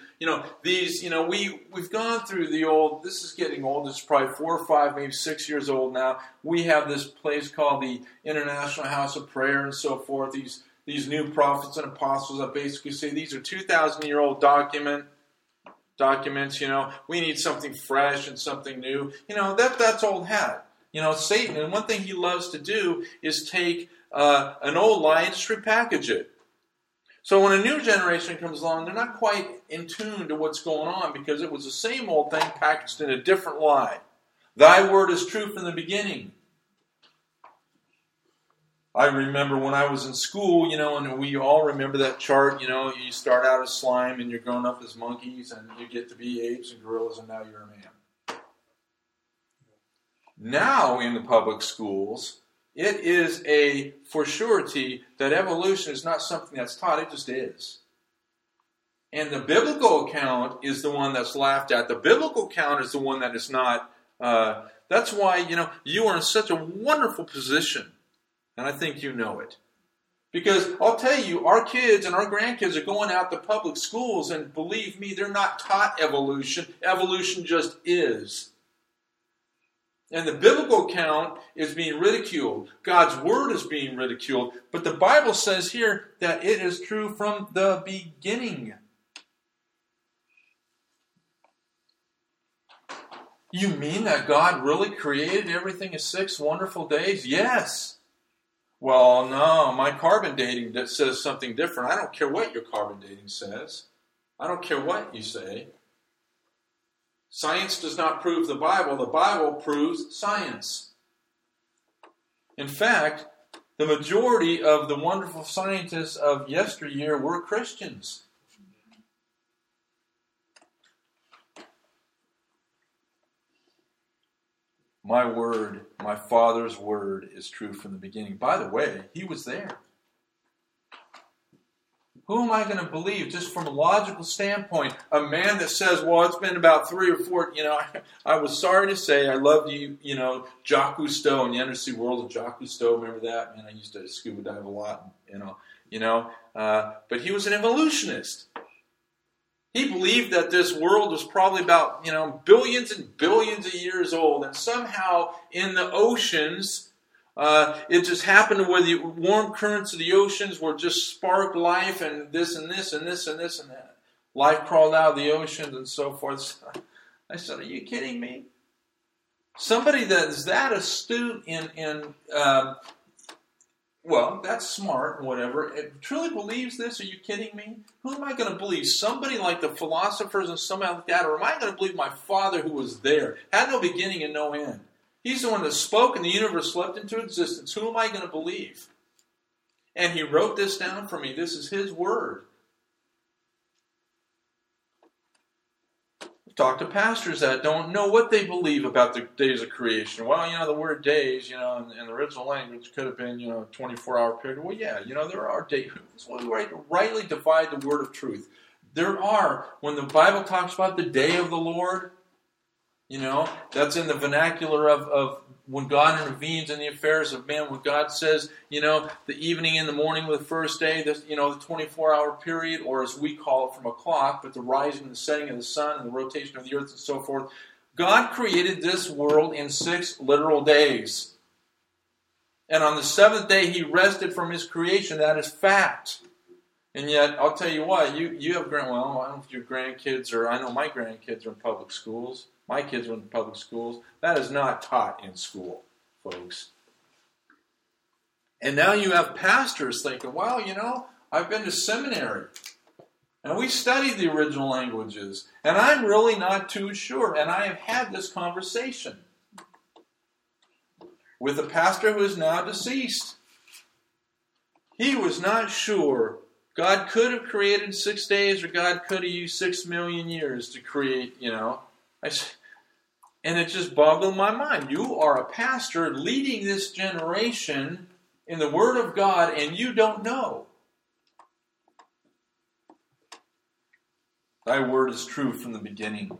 gone through the old, this is getting old, it's probably 4 or 5, maybe 6 years old now. We have this place called the International House of Prayer and so forth, these new prophets and apostles that basically say these are 2,000-year-old document. documents, we need something fresh and something new. That's old hat. Satan, and one thing he loves to do is take an old lie and just repackage it. So when a new generation comes along, they're not quite in tune to what's going on because it was the same old thing packaged in a different lie. Thy word is true from the beginning. I remember when I was in school, and we all remember that chart, you start out as slime and you're growing up as monkeys and you get to be apes and gorillas and now you're a man. Now in the public schools, it is a for surety that evolution is not something that's taught, it just is. And the biblical account is the one that's laughed at. The biblical account is the one that is not. That's why, you are in such a wonderful position. And I think you know it. Because I'll tell you, our kids and our grandkids are going out to public schools, and believe me, they're not taught evolution. Evolution just is. And the biblical account is being ridiculed. God's word is being ridiculed. But the Bible says here that it is true from the beginning. You mean that God really created everything in 6 wonderful days? Yes. Well, no, my carbon dating that says something different. I don't care what your carbon dating says. I don't care what you say. Science does not prove the Bible. The Bible proves science. In fact, the majority of the wonderful scientists of yesteryear were Christians. My word, my Father's word is true from the beginning. By the way, he was there. Who am I going to believe, just from a logical standpoint? A man that says, well, it's been about 3 or 4, I was sorry to say, I loved you, Jacques Cousteau in the undersea world of Jacques Cousteau. Remember that? Man, I used to scuba dive a lot, but he was an evolutionist. He believed that this world was probably about, billions and billions of years old. And somehow in the oceans, it just happened where the warm currents of the oceans were just sparked life and this and this and this and this and that. Life crawled out of the oceans and so forth. I said, are you kidding me? Somebody that is that astute well, that's smart and whatever. It truly believes this? Are you kidding me? Who am I going to believe? Somebody like the philosophers and somebody like that? Or am I going to believe my Father who was there? Had no beginning and no end. He's the one that spoke and the universe leapt into existence. Who am I going to believe? And he wrote this down for me. This is his word. Talk to pastors that don't know what they believe about the days of creation. Well, the word days, in the original language could have been, a 24-hour period. Well, yeah, there are days. That's why we rightly divide the word of truth. There are, when the Bible talks about the day of the Lord, that's in the vernacular of when God intervenes in the affairs of man, when God says, the evening and the morning of the first day, the 24-hour period, or as we call it from a clock, but the rising and the setting of the sun and the rotation of the earth and so forth. God created this world in 6 literal days. And on the 7th day, he rested from his creation. That is fact. And yet, I'll tell you what, you have, I don't know if your grandkids I know my grandkids are in public schools. My kids went to public schools. That is not taught in school, folks. And now you have pastors thinking, well, I've been to seminary. And we studied the original languages. And I'm really not too sure. And I have had this conversation with a pastor who is now deceased. He was not sure. God could have created 6 days, or God could have used 6 million years to create, And it just boggled my mind. You are a pastor leading this generation in the Word of God, and you don't know. Thy word is true from the beginning.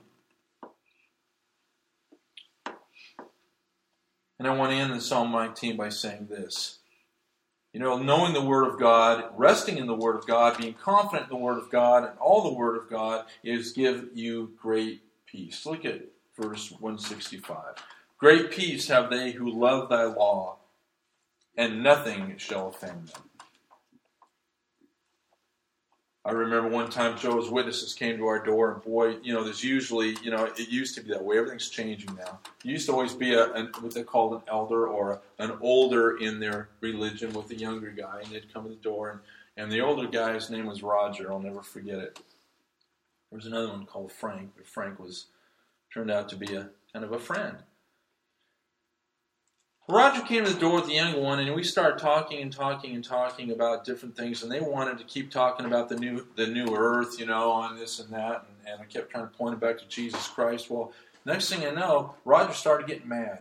And I want to end in Psalm 19 by saying this. Knowing the Word of God, resting in the Word of God, being confident in the Word of God, and all the Word of God is give you great peace. Look at verse 165. Great peace have they who love thy law, and nothing shall offend them. I remember one time Jehovah's Witnesses came to our door, and boy, there's usually, it used to be that way. Everything's changing now. It used to always be what they called an elder or an older in their religion with a younger guy, and they'd come to the door, and the older guy's name was Roger. I'll never forget it. There was another one called Frank, but Frank turned out to be a kind of a friend. Roger came to the door with the young one, and we started talking about different things, and they wanted to keep talking about the new earth, and this and that, and I kept trying to point them back to Jesus Christ. Well, next thing I know, Roger started getting mad.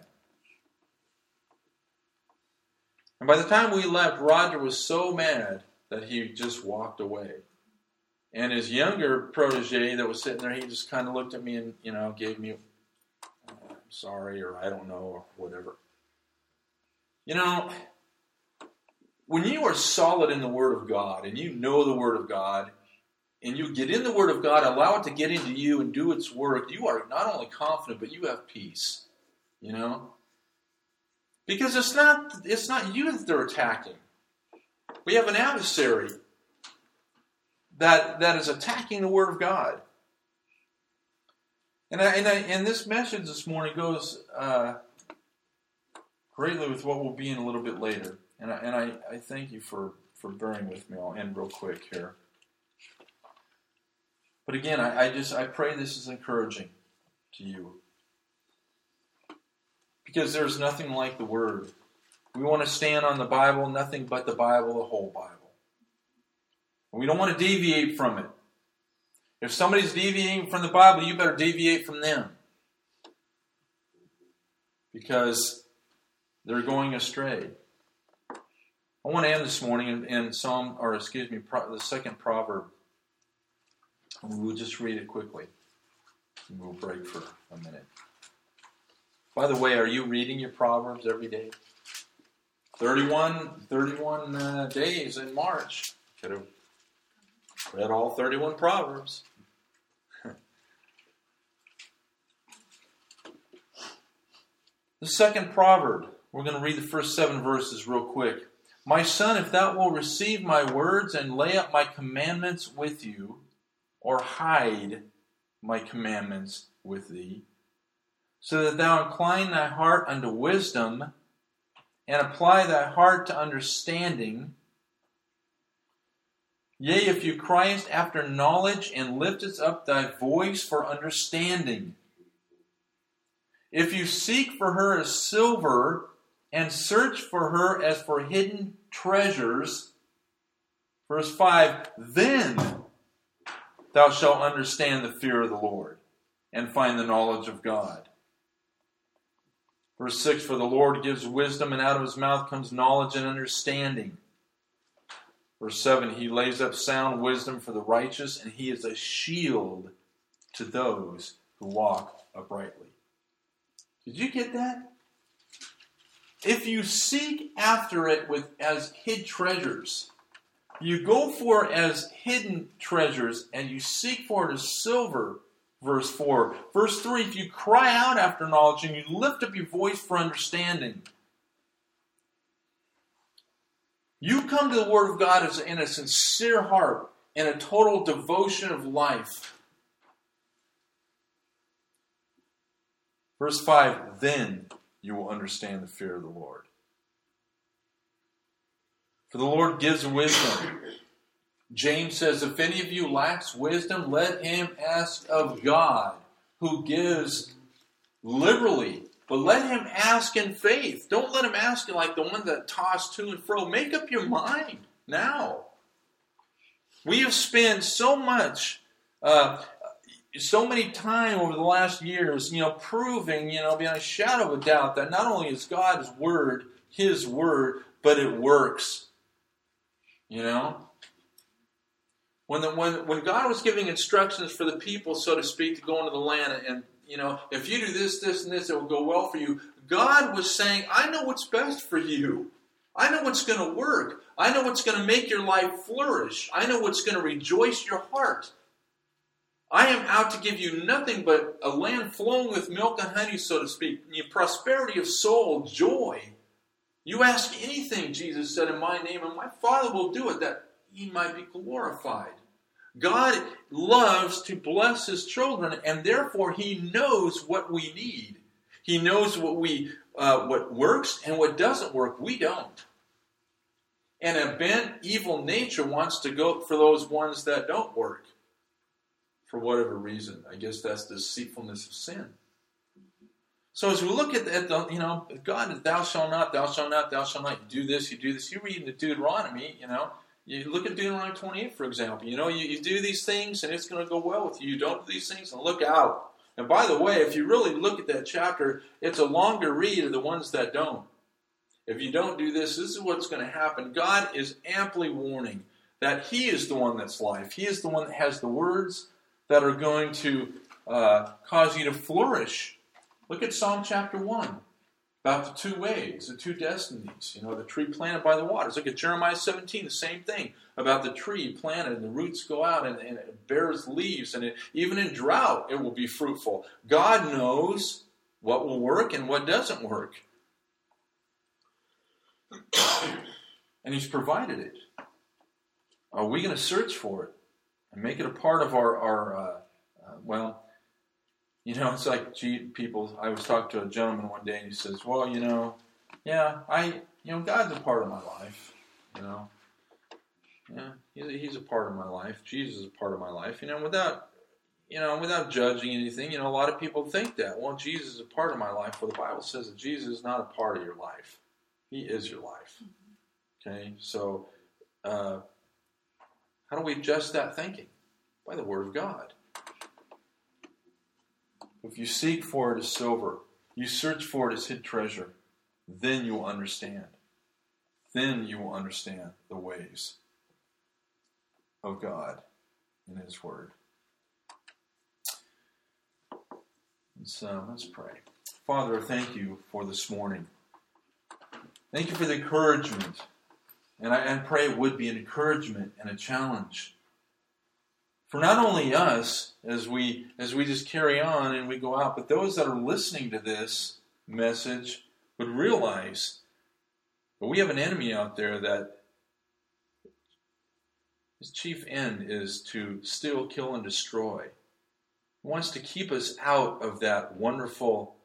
And by the time we left, Roger was so mad that he just walked away. And his younger protege that was sitting there, he just kind of looked at me and, gave me, I'm sorry, or I don't know, or whatever. When you are solid in the Word of God, and you know the Word of God, and you get in the Word of God, allow it to get into you and do its work, you are not only confident, but you have peace. Because it's not you that they're attacking. We have an adversary that is attacking the Word of God. And this message this morning goes greatly with what will be in a little bit later. And I thank you for bearing with me. I'll end real quick here. But again, I pray this is encouraging to you. Because there's nothing like the Word. We want to stand on the Bible, nothing but the Bible, the whole Bible. And we don't want to deviate from it. If somebody's deviating from the Bible, you better deviate from them. Because they're going astray. I want to end this morning in the second proverb. And we'll just read it quickly. And we'll break for a minute. By the way, are you reading your Proverbs every day? 31 days in March. Could have read all 31 Proverbs. The second proverb. We're going to read the first 7 verses real quick. My son, if thou wilt receive my words and lay up my commandments with you, or hide my commandments with thee, so that thou incline thy heart unto wisdom, and apply thy heart to understanding, yea, if you criest after knowledge, and liftest up thy voice for understanding, if you seek for her as silver, and search for her as for hidden treasures. Verse 5, then thou shalt understand the fear of the Lord, and find the knowledge of God. Verse 6, for the Lord gives wisdom, and out of his mouth comes knowledge and understanding. Verse 7, he lays up sound wisdom for the righteous, and he is a shield to those who walk uprightly. Did you get that? If you seek after it as hid treasures, you go for it as hidden treasures, and you seek for it as silver, verse 4. Verse 3, if you cry out after knowledge, and you lift up your voice for understanding, you come to the Word of God in a sincere heart, and a total devotion of life. Verse 5, then you will understand the fear of the Lord. For the Lord gives wisdom. James says, if any of you lacks wisdom, let him ask of God, who gives liberally. But let him ask in faith. Don't let him ask like the one that tossed to and fro. Make up your mind now. We have spent so many time over the last years, proving, beyond a shadow of a doubt that not only is God's Word His Word, but it works. When God was giving instructions for the people, so to speak, to go into the land, and if you do this, this, and this, it will go well for you. God was saying, I know what's best for you. I know what's going to work. I know what's going to make your life flourish. I know what's going to rejoice your heart. I am out to give you nothing but a land flowing with milk and honey, so to speak. Prosperity of soul, joy. You ask anything, Jesus said, in my name, and my Father will do it, that he might be glorified. God loves to bless his children, and therefore he knows what we need. He knows what works and what doesn't work. We don't. And a bent, evil nature wants to go for those ones that don't work. For whatever reason. I guess that's the deceitfulness of sin. So as we look at the, God, thou shalt not, thou shalt not, thou shalt not, you do this, you do this. You read in the Deuteronomy, you look at Deuteronomy 28, for example. You do these things and it's going to go well with you. You don't do these things and look out. And by the way, if you really look at that chapter, it's a longer read of the ones that don't. If you don't do this, this is what's going to happen. God is amply warning that he is the one that's life. He is the one that has the words that are going to cause you to flourish. Look at Psalm chapter 1 about the two ways, the two destinies. The tree planted by the waters. Look at Jeremiah 17, the same thing about the tree planted and the roots go out and it bears leaves. And even in drought, it will be fruitful. God knows what will work and what doesn't work. And he's provided it. Are we going to search for it and make it a part of our it's like people, I was talking to a gentleman one day and he says, God's a part of my life, he's a part of my life. Jesus is a part of my life, without judging anything. A lot of people think that, Jesus is a part of my life. Well, the Bible says that Jesus is not a part of your life. He is your life. Okay, so how do we adjust that thinking? By the Word of God. If you seek for it as silver, you search for it as hid treasure, then you will understand. Then you will understand the ways of God in his Word. So let's pray. Father, thank you for this morning. Thank you for the encouragement. And I pray it would be an encouragement and a challenge for not only us as we just carry on and we go out, but those that are listening to this message would realize that we have an enemy out there that his chief end is to steal, kill, and destroy. He wants to keep us out of that wonderful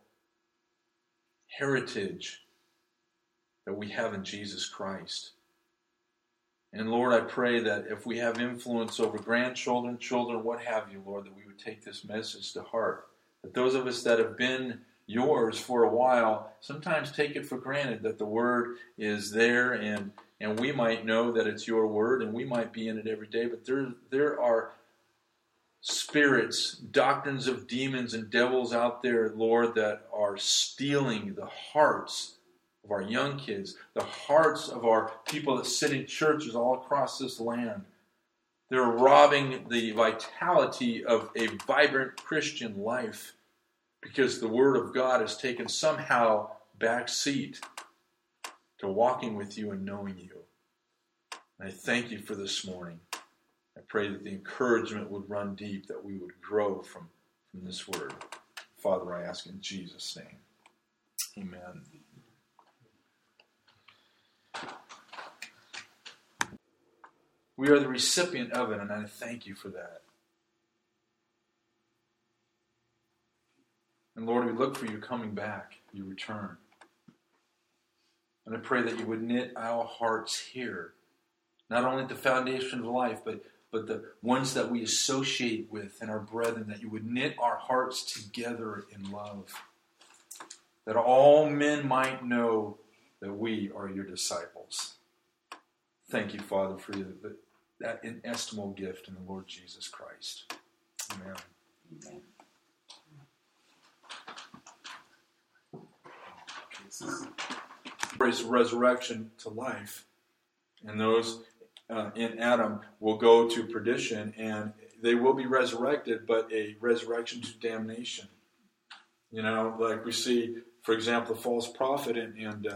heritage that we have in Jesus Christ. And Lord, I pray that if we have influence over grandchildren, children, what have you, Lord, that we would take this message to heart. That those of us that have been yours for a while sometimes take it for granted that the Word is there and we might know that it's your Word and we might be in it every day. But there are spirits, doctrines of demons and devils out there, Lord, that are stealing the hearts of our young kids, the hearts of our people that sit in churches all across this land. They're robbing the vitality of a vibrant Christian life because the Word of God has taken somehow back seat to walking with you and knowing you. And I thank you for this morning. I pray that the encouragement would run deep, that we would grow from this Word. Father, I ask in Jesus' name. Amen. We are the recipient of it, and I thank you for that. And Lord, we look for you coming back, your return. And I pray that you would knit our hearts here, not only at the foundation of life, but the ones that we associate with and our brethren, that you would knit our hearts together in love, that all men might know that we are your disciples. Thank you, Father, for that inestimable gift in the Lord Jesus Christ. Amen. Amen. Embrace resurrection to life, and those in Adam will go to perdition, and they will be resurrected, but a resurrection to damnation. Like we see, for example, the false prophet and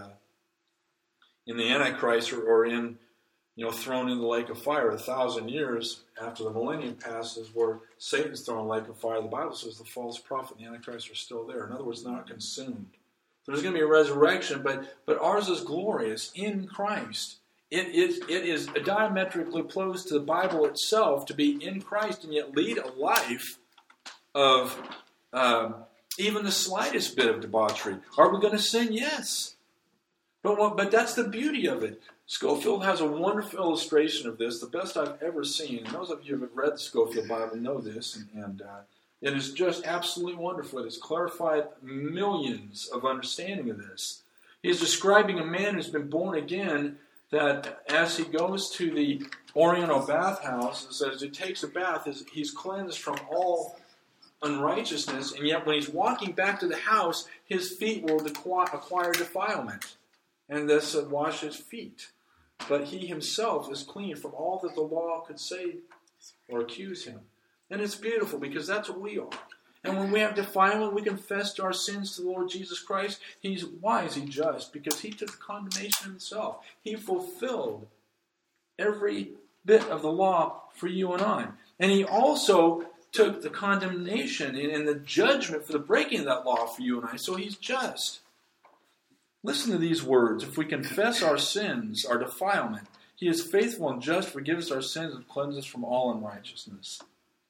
in the Antichrist, or in thrown in the lake of fire 1,000 years after the millennium passes, where Satan's thrown in the lake of fire. The Bible says the false prophet and the Antichrist are still there. In other words, not consumed. There's going to be a resurrection, but ours is glorious in Christ. it is diametrically opposed to the Bible itself to be in Christ and yet lead a life of even the slightest bit of debauchery. Are we going to sin? Yes. But that's the beauty of it. Scofield has a wonderful illustration of this, the best I've ever seen. And those of you who have read the Scofield Bible know this, and it is just absolutely wonderful. It has clarified millions of understanding of this. He's describing a man who's been born again, that as he goes to the Oriental bathhouse, as he takes a bath, he's cleansed from all unrighteousness, and yet when he's walking back to the house, his feet will acquire defilement, and thus wash his feet. But he himself is clean from all that the law could say or accuse him. And it's beautiful because that's what we are. And when we have defilement, we confess our sins to the Lord Jesus Christ. Why is he just? Because he took the condemnation himself. He fulfilled every bit of the law for you and I. And he also took the condemnation and the judgment for the breaking of that law for you and I. So he's just. Listen to these words. If we confess our sins, our defilement, he is faithful and just, forgive us our sins and cleanse us from all unrighteousness.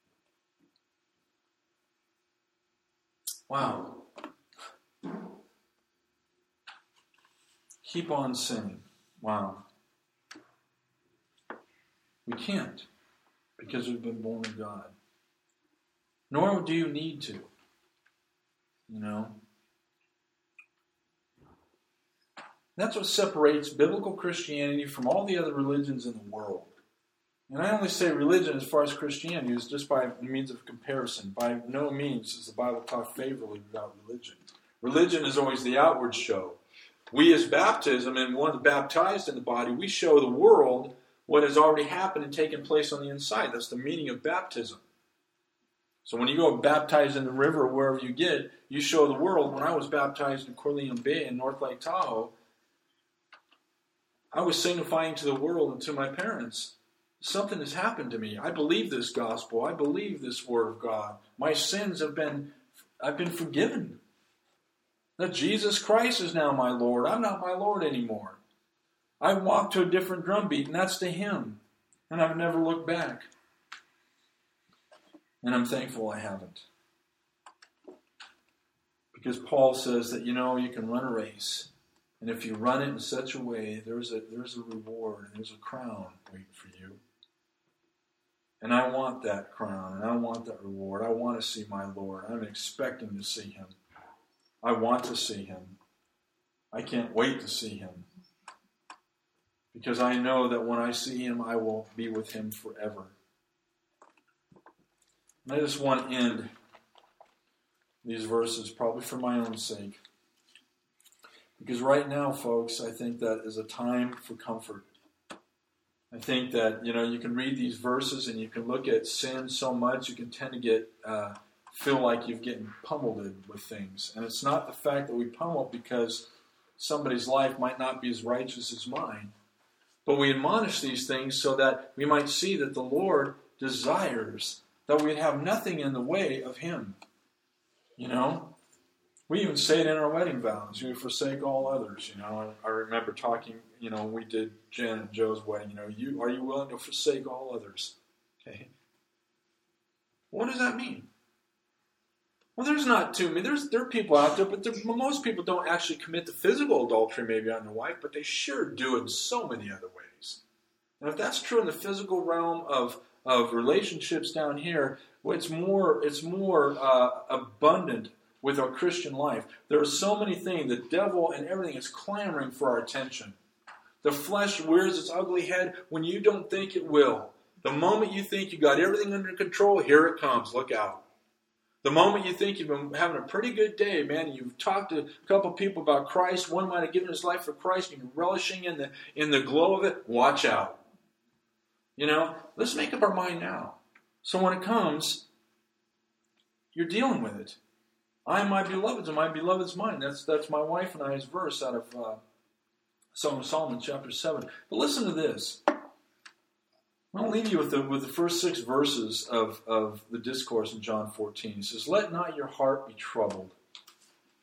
Wow. Keep on sinning. Wow. We can't, because we've been born of God. Nor do you need to. You know? That's what separates biblical Christianity from all the other religions in the world. And I only say religion as far as Christianity is just by means of comparison. By no means does the Bible talk favorably about religion. Religion is always the outward show. We as baptism, and one of the baptized in the body, we show the world what has already happened and taken place on the inside. That's the meaning of baptism. So when you go baptized in the river or wherever you get, you show the world. When I was baptized in Corleone Bay in North Lake Tahoe, I was signifying to the world and to my parents, something has happened to me. I believe this gospel. I believe this word of God. My sins I've been forgiven. That Jesus Christ is now my Lord. I'm not my Lord anymore. I walk to a different drumbeat, and that's to Him. And I've never looked back. And I'm thankful I haven't. Because Paul says that, you can run a race. And if you run it in such a way, there's a reward, and there's a crown waiting for you. And I want that crown, and I want that reward. I want to see my Lord. I'm expecting to see Him. I want to see Him. I can't wait to see Him. Because I know that when I see Him, I will be with Him forever. And I just want to end these verses, probably for my own sake. Because right now, folks, I think that is a time for comfort. I think that, you can read these verses and you can look at sin so much, you can tend to feel like you're getting pummeled with things. And it's not the fact that we pummel because somebody's life might not be as righteous as mine. But we admonish these things so that we might see that the Lord desires that we have nothing in the way of Him. We even say it in our wedding vows. You forsake all others. I remember talking. We did Jen and Joe's wedding. Are you willing to forsake all others? Okay. What does that mean? Well, there's not too many. There are people out there, but most people don't actually commit the physical adultery maybe on their wife, but they sure do in so many other ways. And if that's true in the physical realm of relationships down here, well, it's more abundant with our Christian life. There are so many things. The devil and everything is clamoring for our attention. The flesh rears its ugly head when you don't think it will. The moment you think you got everything under control, here it comes. Look out. The moment you think you've been having a pretty good day, man, and you've talked to a couple people about Christ, one might have given his life for Christ, and you're relishing in the glow of it, watch out. Let's make up our mind now. So when it comes, you're dealing with it. I am my beloved's, and my beloved's mine. That's my wife and I's verse out of Song of Solomon, chapter 7. But listen to this. I'll leave you with the first 6 verses of the discourse in John 14. He says, "Let not your heart be troubled.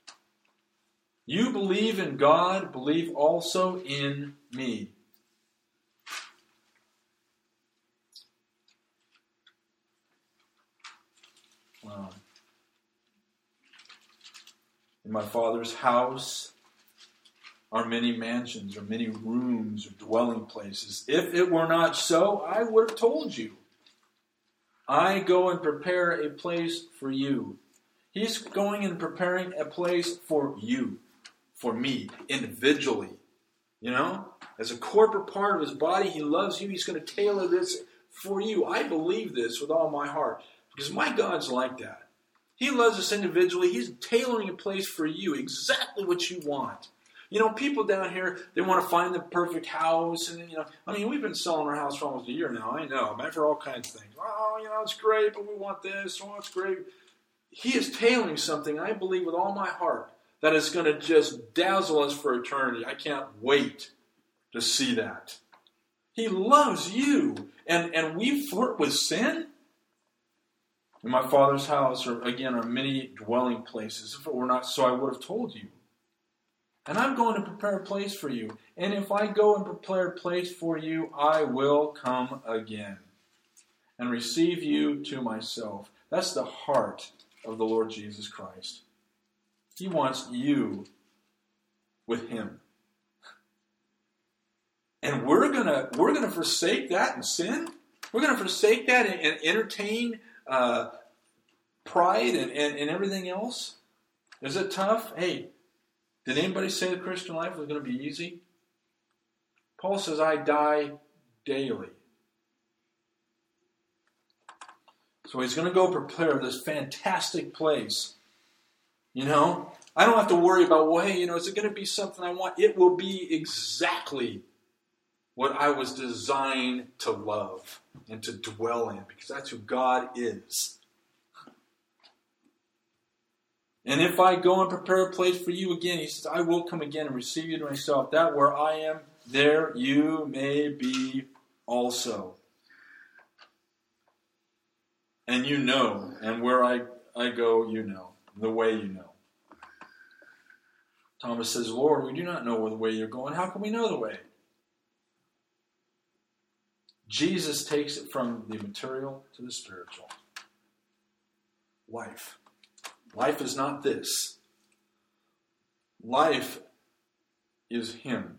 You believe in God, believe also in me. In my Father's house are many mansions, or many rooms, or dwelling places. If it were not so, I would have told you. I go and prepare a place for you. He's going and preparing a place for you, for me, individually. You know, as a corporate part of his body, he loves you. He's going to tailor this for you. I believe this with all my heart, because my God's like that. He loves us individually. He's tailoring a place for you, exactly what you want. You know, people down here, they want to find the perfect house. And, we've been selling our house for almost a year now. I know. I've heard all kinds of things. Oh, it's great, but we want this. Oh, it's great. He is tailoring something, I believe, with all my heart, that is going to just dazzle us for eternity. I can't wait to see that. He loves you. And we flirt with sin? In my Father's house, are many dwelling places. If it were not so, I would have told you. And I'm going to prepare a place for you. And if I go and prepare a place for you, I will come again and receive you to myself. That's the heart of the Lord Jesus Christ. He wants you with him. And we're gonna forsake that and sin? We're gonna forsake that and entertain pride and everything else? Is it tough? Hey, did anybody say the Christian life was going to be easy? Paul says, I die daily. So he's going to go prepare this fantastic place. I don't have to worry about, is it going to be something I want? It will be exactly what I was designed to love and to dwell in, because that's who God is. And if I go and prepare a place for you again, he says, I will come again and receive you to myself, that where I am, there you may be also. And you know, and where I go, you know, the way you know. Thomas says, Lord, we do not know the way you're going. How can we know the way? Jesus takes it from the material to the spiritual. Life. Life is not this. Life is him.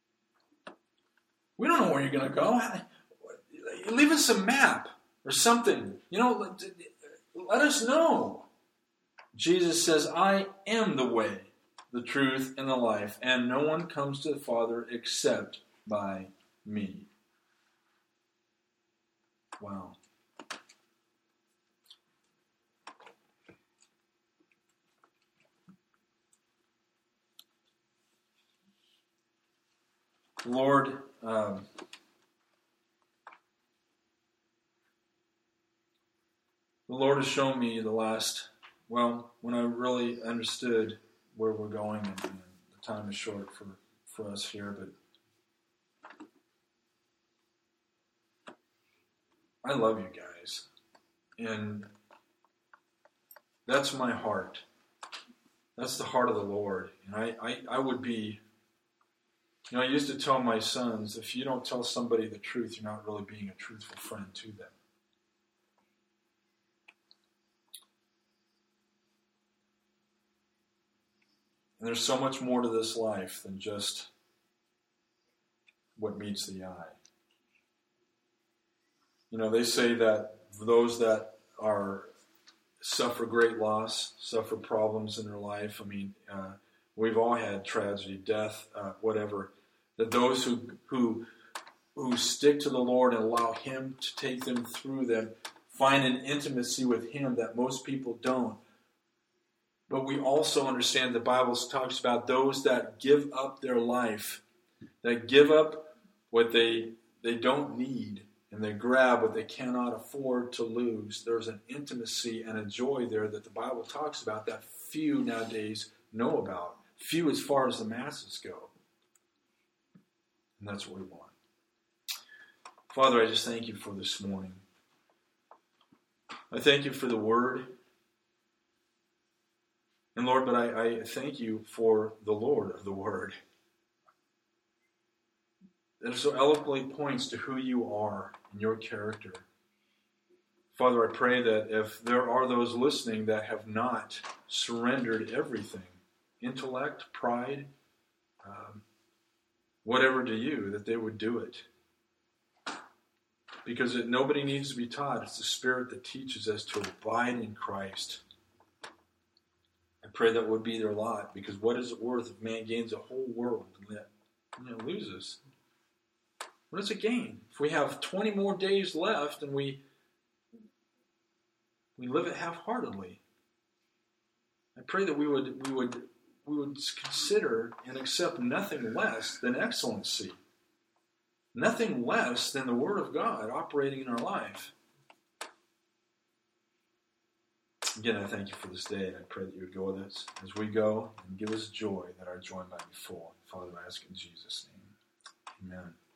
We don't know where you're going to go. Leave us a map or something. Let us know. Jesus says, I am the way, the truth, and the life, and no one comes to the Father except by me. Wow. Lord, the Lord has shown me when I really understood where we're going, and the time is short for us here, but I love you guys, and that's my heart. That's the heart of the Lord, and I would be. I used to tell my sons, if you don't tell somebody the truth, you're not really being a truthful friend to them. And there's so much more to this life than just what meets the eye. They say that those that suffer great loss, suffer problems in their life, we've all had tragedy, death, whatever. That those who stick to the Lord and allow him to take them through them find an intimacy with him that most people don't. But we also understand the Bible talks about those that give up their life, that give up what they don't need, and they grab what they cannot afford to lose. There's an intimacy and a joy there that the Bible talks about that few nowadays know about. Few as far as the masses go. And that's what we want. Father, I just thank you for this morning. I thank you for the word. And Lord, but I thank you for the Lord of the word. That so eloquently points to who you are and your character. Father, I pray that if there are those listening that have not surrendered everything, intellect, pride, whatever to you, that they would do it. Because nobody needs to be taught. It's the Spirit that teaches us to abide in Christ. I pray that would be their lot, because what is it worth if man gains a whole world and yet loses? What is it gain? If we have 20 more days left and we live it half-heartedly, I pray that we would consider and accept nothing less than excellency, nothing less than the Word of God operating in our life. Again, I thank you for this day, and I pray that you would go with us as we go and give us joy, that our joy might be full. Father, I ask in Jesus' name. Amen.